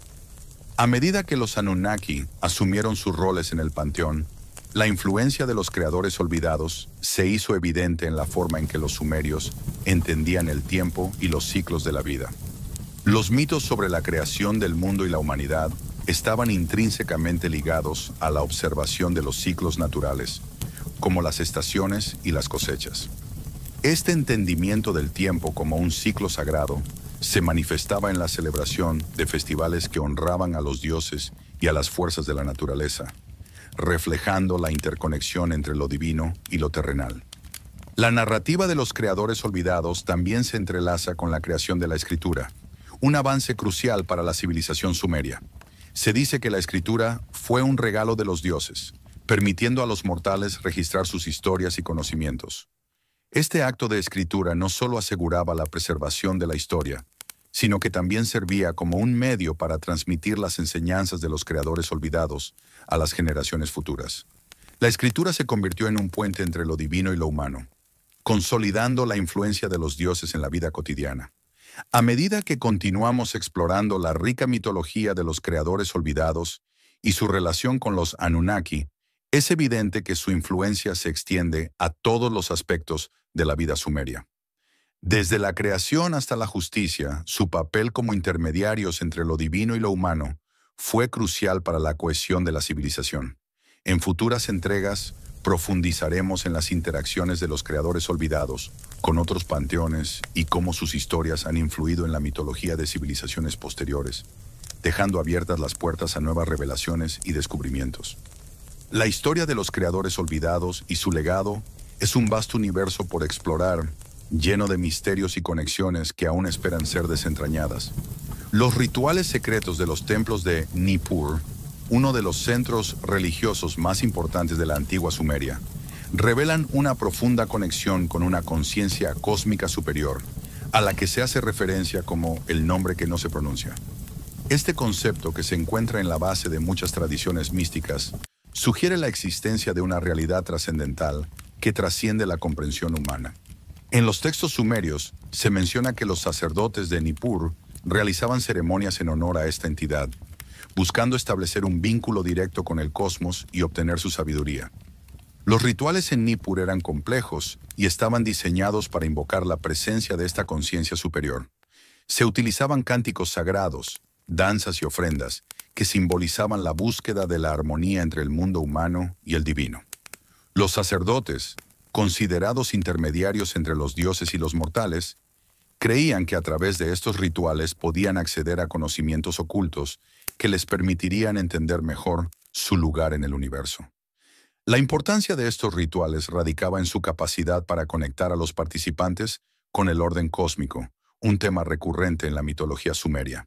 A medida que los Anunnaki asumieron sus roles en el panteón, la influencia de los creadores olvidados se hizo evidente en la forma en que los sumerios entendían el tiempo y los ciclos de la vida. Los mitos sobre la creación del mundo y la humanidad estaban intrínsecamente ligados a la observación de los ciclos naturales, como las estaciones y las cosechas. Este entendimiento del tiempo como un ciclo sagrado se manifestaba en la celebración de festivales que honraban a los dioses y a las fuerzas de la naturaleza, reflejando la interconexión entre lo divino y lo terrenal. La narrativa de los creadores olvidados también se entrelaza con la creación de la escritura, un avance crucial para la civilización sumeria. Se dice que la escritura fue un regalo de los dioses, permitiendo a los mortales registrar sus historias y conocimientos. Este acto de escritura no solo aseguraba la preservación de la historia, sino que también servía como un medio para transmitir las enseñanzas de los creadores olvidados a las generaciones futuras. La escritura se convirtió en un puente entre lo divino y lo humano, consolidando la influencia de los dioses en la vida cotidiana. A medida que continuamos explorando la rica mitología de los creadores olvidados y su relación con los Anunnaki, es evidente que su influencia se extiende a todos los aspectos de la vida sumeria. Desde la creación hasta la justicia, su papel como intermediarios entre lo divino y lo humano fue crucial para la cohesión de la civilización. En futuras entregas, profundizaremos en las interacciones de los creadores olvidados con otros panteones y cómo sus historias han influido en la mitología de civilizaciones posteriores, dejando abiertas las puertas a nuevas revelaciones y descubrimientos. La historia de los creadores olvidados y su legado es un vasto universo por explorar, lleno de misterios y conexiones que aún esperan ser desentrañadas. Los rituales secretos de los templos de Nippur, uno de los centros religiosos más importantes de la antigua Sumeria, revelan una profunda conexión con una conciencia cósmica superior, a la que se hace referencia como el nombre que no se pronuncia. Este concepto, que se encuentra en la base de muchas tradiciones místicas, sugiere la existencia de una realidad trascendental que trasciende la comprensión humana. En los textos sumerios se menciona que los sacerdotes de Nippur realizaban ceremonias en honor a esta entidad, buscando establecer un vínculo directo con el cosmos y obtener su sabiduría. Los rituales en Nippur eran complejos y estaban diseñados para invocar la presencia de esta conciencia superior. Se utilizaban cánticos sagrados, danzas y ofrendas que simbolizaban la búsqueda de la armonía entre el mundo humano y el divino. Los sacerdotes, considerados intermediarios entre los dioses y los mortales, creían que a través de estos rituales podían acceder a conocimientos ocultos que les permitirían entender mejor su lugar en el universo. La importancia de estos rituales radicaba en su capacidad para conectar a los participantes con el orden cósmico, un tema recurrente en la mitología sumeria.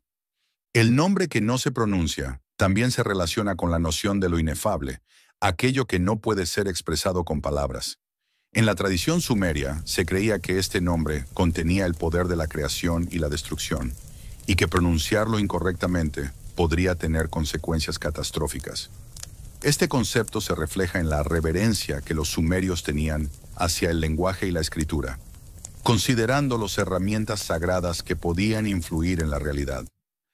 El nombre que no se pronuncia también se relaciona con la noción de lo inefable, aquello que no puede ser expresado con palabras. En la tradición sumeria se creía que este nombre contenía el poder de la creación y la destrucción, y que pronunciarlo incorrectamente podría tener consecuencias catastróficas. Este concepto se refleja en la reverencia que los sumerios tenían hacia el lenguaje y la escritura, considerándolos herramientas sagradas que podían influir en la realidad.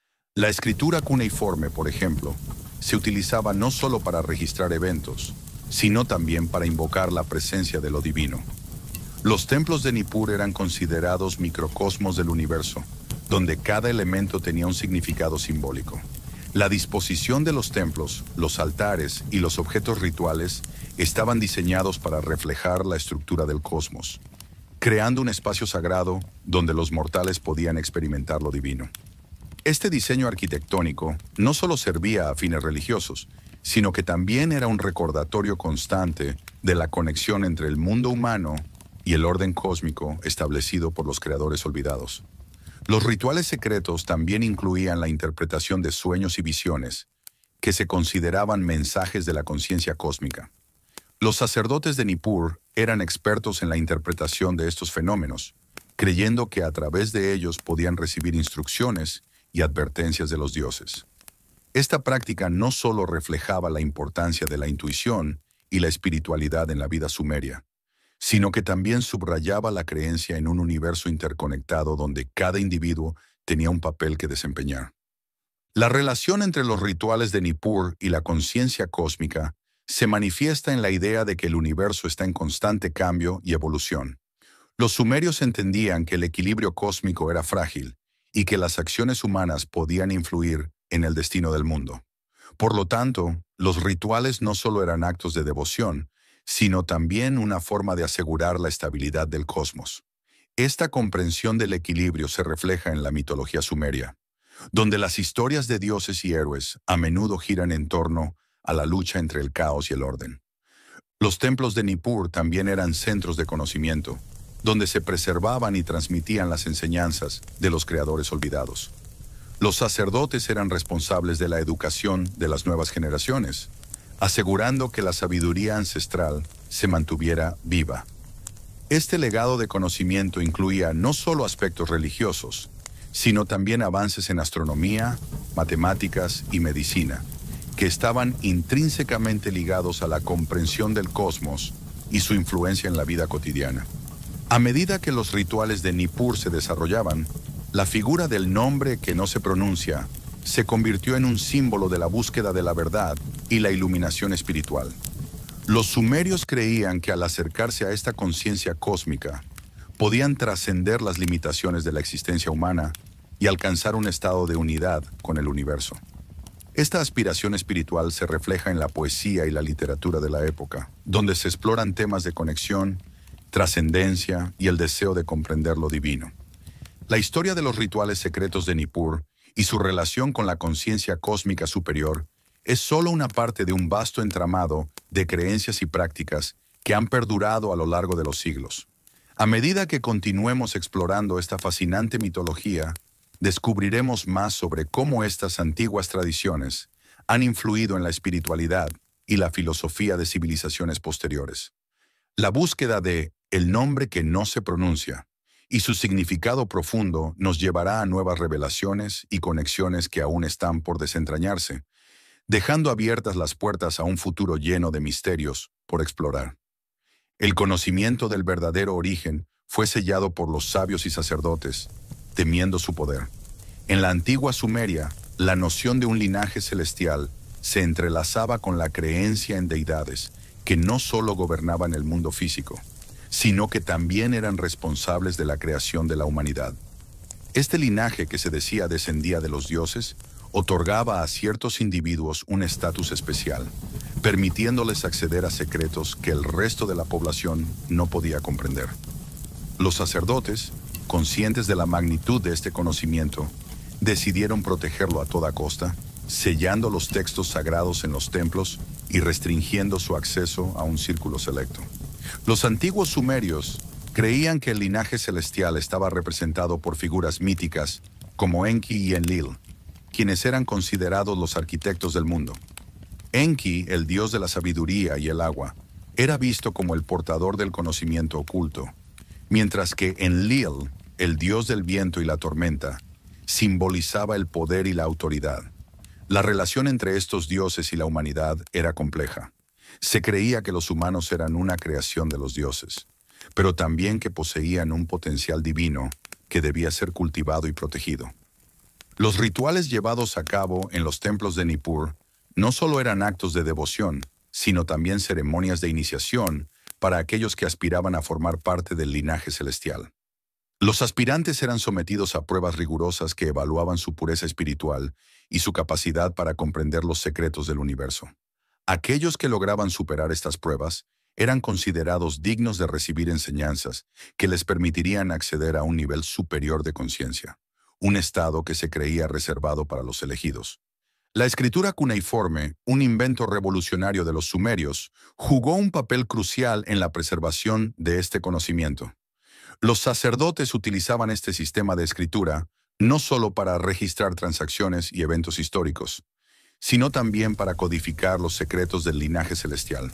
La escritura cuneiforme, por ejemplo, se utilizaba no solo para registrar eventos, sino también para invocar la presencia de lo divino. Los templos de Nippur eran considerados microcosmos del universo, donde cada elemento tenía un significado simbólico. La disposición de los templos, los altares y los objetos rituales estaban diseñados para reflejar la estructura del cosmos, creando un espacio sagrado donde los mortales podían experimentar lo divino. Este diseño arquitectónico no solo servía a fines religiosos, sino que también era un recordatorio constante de la conexión entre el mundo humano y el orden cósmico establecido por los creadores olvidados. Los rituales secretos también incluían la interpretación de sueños y visiones, que se consideraban mensajes de la conciencia cósmica. Los sacerdotes de Nippur eran expertos en la interpretación de estos fenómenos, creyendo que a través de ellos podían recibir instrucciones y advertencias de los dioses. Esta práctica no solo reflejaba la importancia de la intuición y la espiritualidad en la vida sumeria, sino que también subrayaba la creencia en un universo interconectado donde cada individuo tenía un papel que desempeñar. La relación entre los rituales de Nippur y la conciencia cósmica se manifiesta en la idea de que el universo está en constante cambio y evolución. Los sumerios entendían que el equilibrio cósmico era frágil y que las acciones humanas podían influir en el destino del mundo. Por lo tanto, los rituales no solo eran actos de devoción, sino también una forma de asegurar la estabilidad del cosmos. Esta comprensión del equilibrio se refleja en la mitología sumeria, donde las historias de dioses y héroes a menudo giran en torno a la lucha entre el caos y el orden. Los templos de Nippur también eran centros de conocimiento, donde se preservaban y transmitían las enseñanzas de los creadores olvidados. Los sacerdotes eran responsables de la educación de las nuevas generaciones, asegurando que la sabiduría ancestral se mantuviera viva. Este legado de conocimiento incluía no solo aspectos religiosos, sino también avances en astronomía, matemáticas y medicina, que estaban intrínsecamente ligados a la comprensión del cosmos y su influencia en la vida cotidiana. A medida que los rituales de Nippur se desarrollaban, la figura del nombre que no se pronuncia se convirtió en un símbolo de la búsqueda de la verdad y la iluminación espiritual. Los sumerios creían que al acercarse a esta conciencia cósmica, podían trascender las limitaciones de la existencia humana y alcanzar un estado de unidad con el universo. Esta aspiración espiritual se refleja en la poesía y la literatura de la época, donde se exploran temas de conexión, trascendencia y el deseo de comprender lo divino. La historia de los rituales secretos de Nippur y su relación con la conciencia cósmica superior es solo una parte de un vasto entramado de creencias y prácticas que han perdurado a lo largo de los siglos. A medida que continuemos explorando esta fascinante mitología, descubriremos más sobre cómo estas antiguas tradiciones han influido en la espiritualidad y la filosofía de civilizaciones posteriores. La búsqueda de el nombre que no se pronuncia y su significado profundo nos llevará a nuevas revelaciones y conexiones que aún están por desentrañarse, dejando abiertas las puertas a un futuro lleno de misterios por explorar. El conocimiento del verdadero origen fue sellado por los sabios y sacerdotes, temiendo su poder. En la antigua Sumeria, la noción de un linaje celestial se entrelazaba con la creencia en deidades que no solo gobernaban el mundo físico, sino que también eran responsables de la creación de la humanidad. Este linaje que se decía descendía de los dioses, otorgaba a ciertos individuos un estatus especial, permitiéndoles acceder a secretos que el resto de la población no podía comprender. Los sacerdotes, conscientes de la magnitud de este conocimiento, decidieron protegerlo a toda costa, sellando los textos sagrados en los templos y restringiendo su acceso a un círculo selecto. Los antiguos sumerios creían que el linaje celestial estaba representado por figuras míticas como Enki y Enlil, quienes eran considerados los arquitectos del mundo. Enki, el dios de la sabiduría y el agua, era visto como el portador del conocimiento oculto, mientras que Enlil, el dios del viento y la tormenta, simbolizaba el poder y la autoridad. La relación entre estos dioses y la humanidad era compleja. Se creía que los humanos eran una creación de los dioses, pero también que poseían un potencial divino que debía ser cultivado y protegido. Los rituales llevados a cabo en los templos de Nippur no solo eran actos de devoción, sino también ceremonias de iniciación para aquellos que aspiraban a formar parte del linaje celestial. Los aspirantes eran sometidos a pruebas rigurosas que evaluaban su pureza espiritual y su capacidad para comprender los secretos del universo. Aquellos que lograban superar estas pruebas eran considerados dignos de recibir enseñanzas que les permitirían acceder a un nivel superior de conciencia, un estado que se creía reservado para los elegidos. La escritura cuneiforme, un invento revolucionario de los sumerios, jugó un papel crucial en la preservación de este conocimiento. Los sacerdotes utilizaban este sistema de escritura no solo para registrar transacciones y eventos históricos, sino también para codificar los secretos del linaje celestial.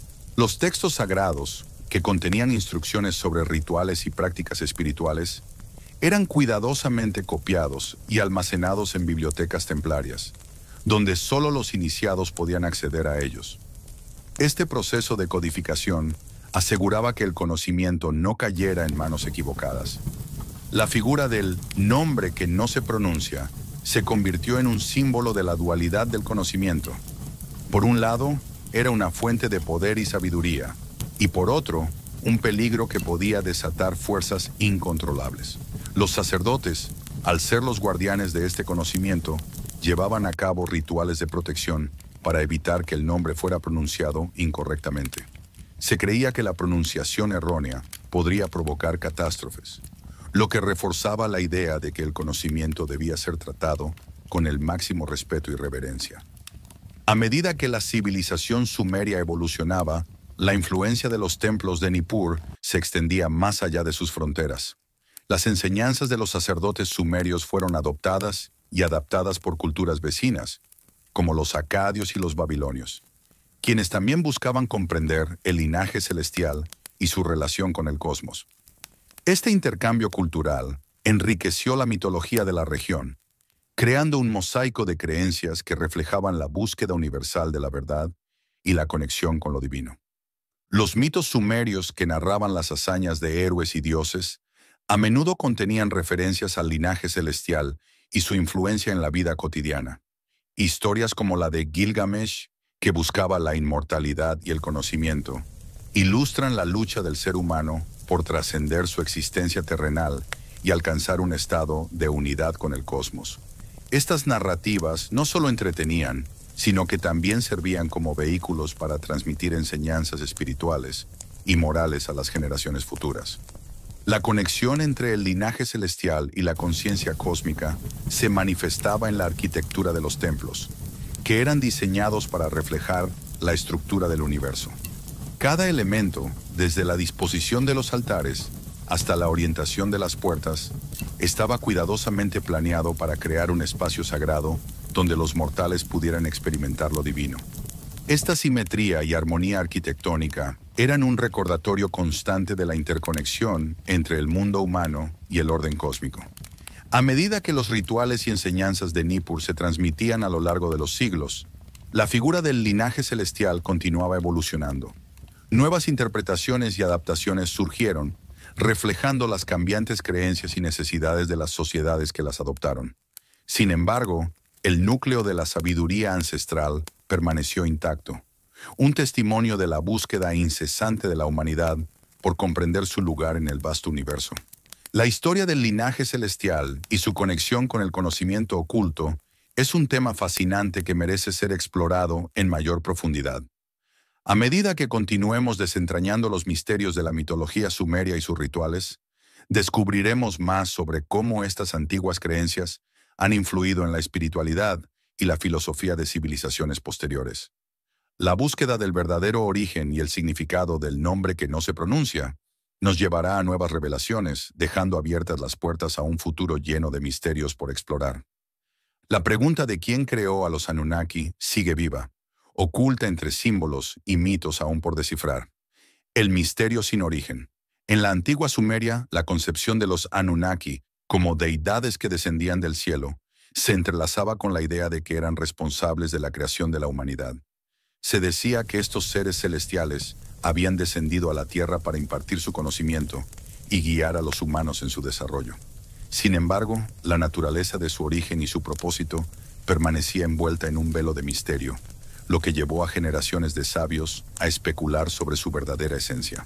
Los textos sagrados, que contenían instrucciones sobre rituales y prácticas espirituales, eran cuidadosamente copiados y almacenados en bibliotecas templarias, donde solo los iniciados podían acceder a ellos. Este proceso de codificación aseguraba que el conocimiento no cayera en manos equivocadas. La figura del nombre que no se pronuncia se convirtió en un símbolo de la dualidad del conocimiento. Por un lado, era una fuente de poder y sabiduría, y por otro, un peligro que podía desatar fuerzas incontrolables. Los sacerdotes, al ser los guardianes de este conocimiento, llevaban a cabo rituales de protección para evitar que el nombre fuera pronunciado incorrectamente. Se creía que la pronunciación errónea podría provocar catástrofes, lo que reforzaba la idea de que el conocimiento debía ser tratado con el máximo respeto y reverencia. A medida que la civilización sumeria evolucionaba, la influencia de los templos de Nippur se extendía más allá de sus fronteras. Las enseñanzas de los sacerdotes sumerios fueron adoptadas y adaptadas por culturas vecinas, como los acadios y los babilonios, quienes también buscaban comprender el linaje celestial y su relación con el cosmos. Este intercambio cultural enriqueció la mitología de la región, creando un mosaico de creencias que reflejaban la búsqueda universal de la verdad y la conexión con lo divino. Los mitos sumerios que narraban las hazañas de héroes y dioses a menudo contenían referencias al linaje celestial y su influencia en la vida cotidiana. Historias como la de Gilgamesh, que buscaba la inmortalidad y el conocimiento, ilustran la lucha del ser humano por trascender su existencia terrenal y alcanzar un estado de unidad con el cosmos. Estas narrativas no solo entretenían, sino que también servían como vehículos para transmitir enseñanzas espirituales y morales a las generaciones futuras. La conexión entre el linaje celestial y la conciencia cósmica se manifestaba en la arquitectura de los templos, que eran diseñados para reflejar la estructura del universo. Cada elemento, desde la disposición de los altares hasta la orientación de las puertas, estaba cuidadosamente planeado para crear un espacio sagrado donde los mortales pudieran experimentar lo divino. Esta simetría y armonía arquitectónica eran un recordatorio constante de la interconexión entre el mundo humano y el orden cósmico. A medida que los rituales y enseñanzas de Nippur se transmitían a lo largo de los siglos, la figura del linaje celestial continuaba evolucionando. Nuevas interpretaciones y adaptaciones surgieron, reflejando las cambiantes creencias y necesidades de las sociedades que las adoptaron. Sin embargo, el núcleo de la sabiduría ancestral permaneció intacto, un testimonio de la búsqueda incesante de la humanidad por comprender su lugar en el vasto universo. La historia del linaje celestial y su conexión con el conocimiento oculto es un tema fascinante que merece ser explorado en mayor profundidad. A medida que continuemos desentrañando los misterios de la mitología sumeria y sus rituales, descubriremos más sobre cómo estas antiguas creencias han influido en la espiritualidad y la filosofía de civilizaciones posteriores. La búsqueda del verdadero origen y el significado del nombre que no se pronuncia nos llevará a nuevas revelaciones, dejando abiertas las puertas a un futuro lleno de misterios por explorar. La pregunta de quién creó a los Anunnaki sigue viva, oculta entre símbolos y mitos aún por descifrar. El misterio sin origen. En la antigua Sumeria, la concepción de los Anunnaki como deidades que descendían del cielo se entrelazaba con la idea de que eran responsables de la creación de la humanidad. Se decía que estos seres celestiales habían descendido a la tierra para impartir su conocimiento y guiar a los humanos en su desarrollo. Sin embargo, la naturaleza de su origen y su propósito permanecía envuelta en un velo de misterio, lo que llevó a generaciones de sabios a especular sobre su verdadera esencia.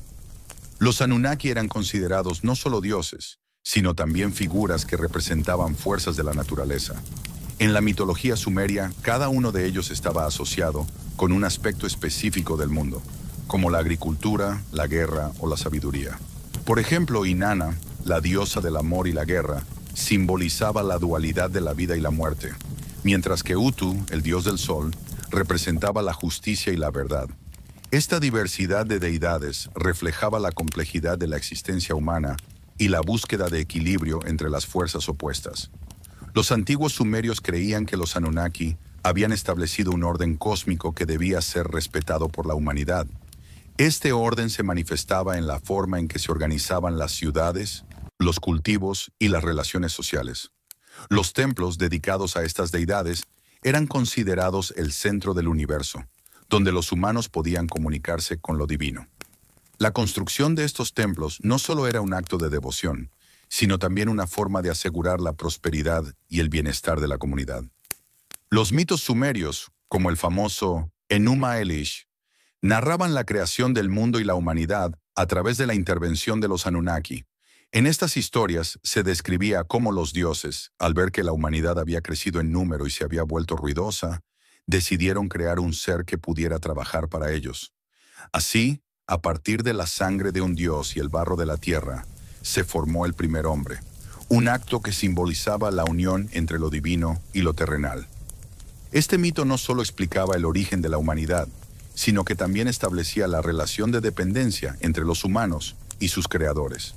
Los Anunnaki eran considerados no solo dioses, sino también figuras que representaban fuerzas de la naturaleza. En la mitología sumeria, cada uno de ellos estaba asociado con un aspecto específico del mundo, como la agricultura, la guerra o la sabiduría. Por ejemplo, Inanna, la diosa del amor y la guerra, simbolizaba la dualidad de la vida y la muerte, mientras que Utu, el dios del sol, representaba la justicia y la verdad. Esta diversidad de deidades reflejaba la complejidad de la existencia humana y la búsqueda de equilibrio entre las fuerzas opuestas. Los antiguos sumerios creían que los Anunnaki habían establecido un orden cósmico que debía ser respetado por la humanidad. Este orden se manifestaba en la forma en que se organizaban las ciudades, los cultivos y las relaciones sociales. Los templos dedicados a estas deidades eran considerados el centro del universo, donde los humanos podían comunicarse con lo divino. La construcción de estos templos no solo era un acto de devoción, sino también una forma de asegurar la prosperidad y el bienestar de la comunidad. Los mitos sumerios, como el famoso Enuma Elish, narraban la creación del mundo y la humanidad a través de la intervención de los Anunnaki. En estas historias se describía cómo los dioses, al ver que la humanidad había crecido en número y se había vuelto ruidosa, decidieron crear un ser que pudiera trabajar para ellos. Así, a partir de la sangre de un dios y el barro de la tierra, se formó el primer hombre, un acto que simbolizaba la unión entre lo divino y lo terrenal. Este mito no solo explicaba el origen de la humanidad, sino que también establecía la relación de dependencia entre los humanos y sus creadores.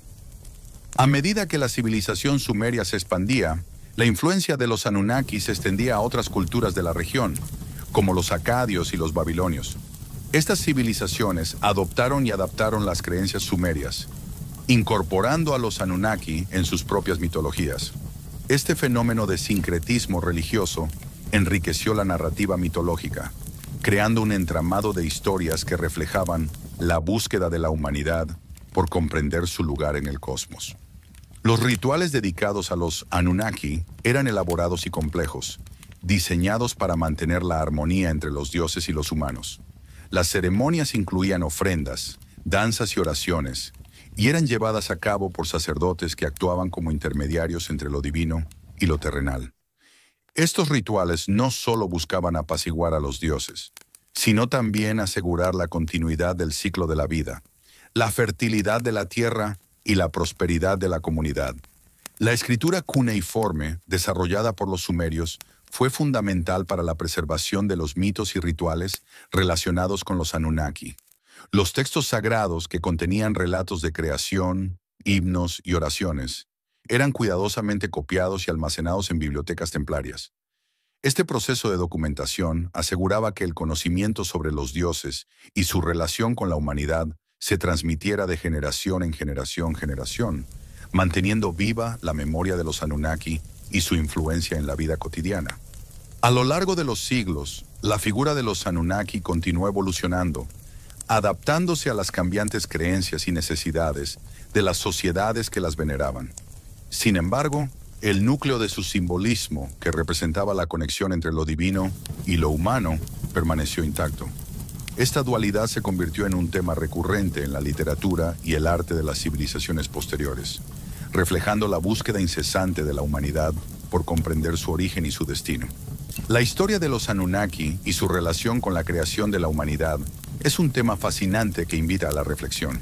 A medida que la civilización sumeria se expandía, la influencia de los Anunnaki se extendía a otras culturas de la región, como los acadios y los babilonios. Estas civilizaciones adoptaron y adaptaron las creencias sumerias, incorporando a los Anunnaki en sus propias mitologías. Este fenómeno de sincretismo religioso enriqueció la narrativa mitológica, creando un entramado de historias que reflejaban la búsqueda de la humanidad por comprender su lugar en el cosmos. Los rituales dedicados a los Anunnaki eran elaborados y complejos, diseñados para mantener la armonía entre los dioses y los humanos. Las ceremonias incluían ofrendas, danzas y oraciones, y eran llevadas a cabo por sacerdotes que actuaban como intermediarios entre lo divino y lo terrenal. Estos rituales no solo buscaban apaciguar a los dioses, sino también asegurar la continuidad del ciclo de la vida, la fertilidad de la tierra y la prosperidad de la comunidad. La escritura cuneiforme, desarrollada por los sumerios, fue fundamental para la preservación de los mitos y rituales relacionados con los Anunnaki. Los textos sagrados, que contenían relatos de creación, himnos y oraciones, eran cuidadosamente copiados y almacenados en bibliotecas templarias. Este proceso de documentación aseguraba que el conocimiento sobre los dioses y su relación con la humanidad se transmitiera de generación en generación generación, manteniendo viva la memoria de los Anunnaki y su influencia en la vida cotidiana. A lo largo de los siglos, la figura de los Anunnaki continuó evolucionando, adaptándose a las cambiantes creencias y necesidades de las sociedades que las veneraban. Sin embargo, el núcleo de su simbolismo, que representaba la conexión entre lo divino y lo humano, permaneció intacto. Esta dualidad se convirtió en un tema recurrente en la literatura y el arte de las civilizaciones posteriores, reflejando la búsqueda incesante de la humanidad por comprender su origen y su destino. La historia de los Anunnaki y su relación con la creación de la humanidad es un tema fascinante que invita a la reflexión.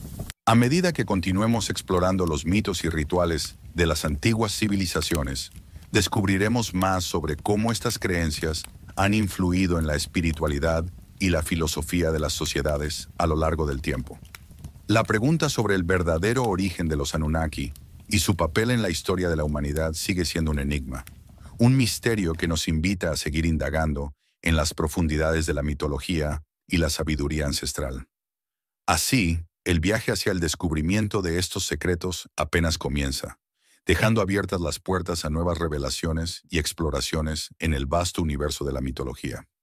A medida que continuemos explorando los mitos y rituales de las antiguas civilizaciones, descubriremos más sobre cómo estas creencias han influido en la espiritualidad y la filosofía de las sociedades a lo largo del tiempo. La pregunta sobre el verdadero origen de los Anunnaki y su papel en la historia de la humanidad sigue siendo un enigma, un misterio que nos invita a seguir indagando en las profundidades de la mitología y la sabiduría ancestral. Así, el viaje hacia el descubrimiento de estos secretos apenas comienza, dejando abiertas las puertas a nuevas revelaciones y exploraciones en el vasto universo de la mitología.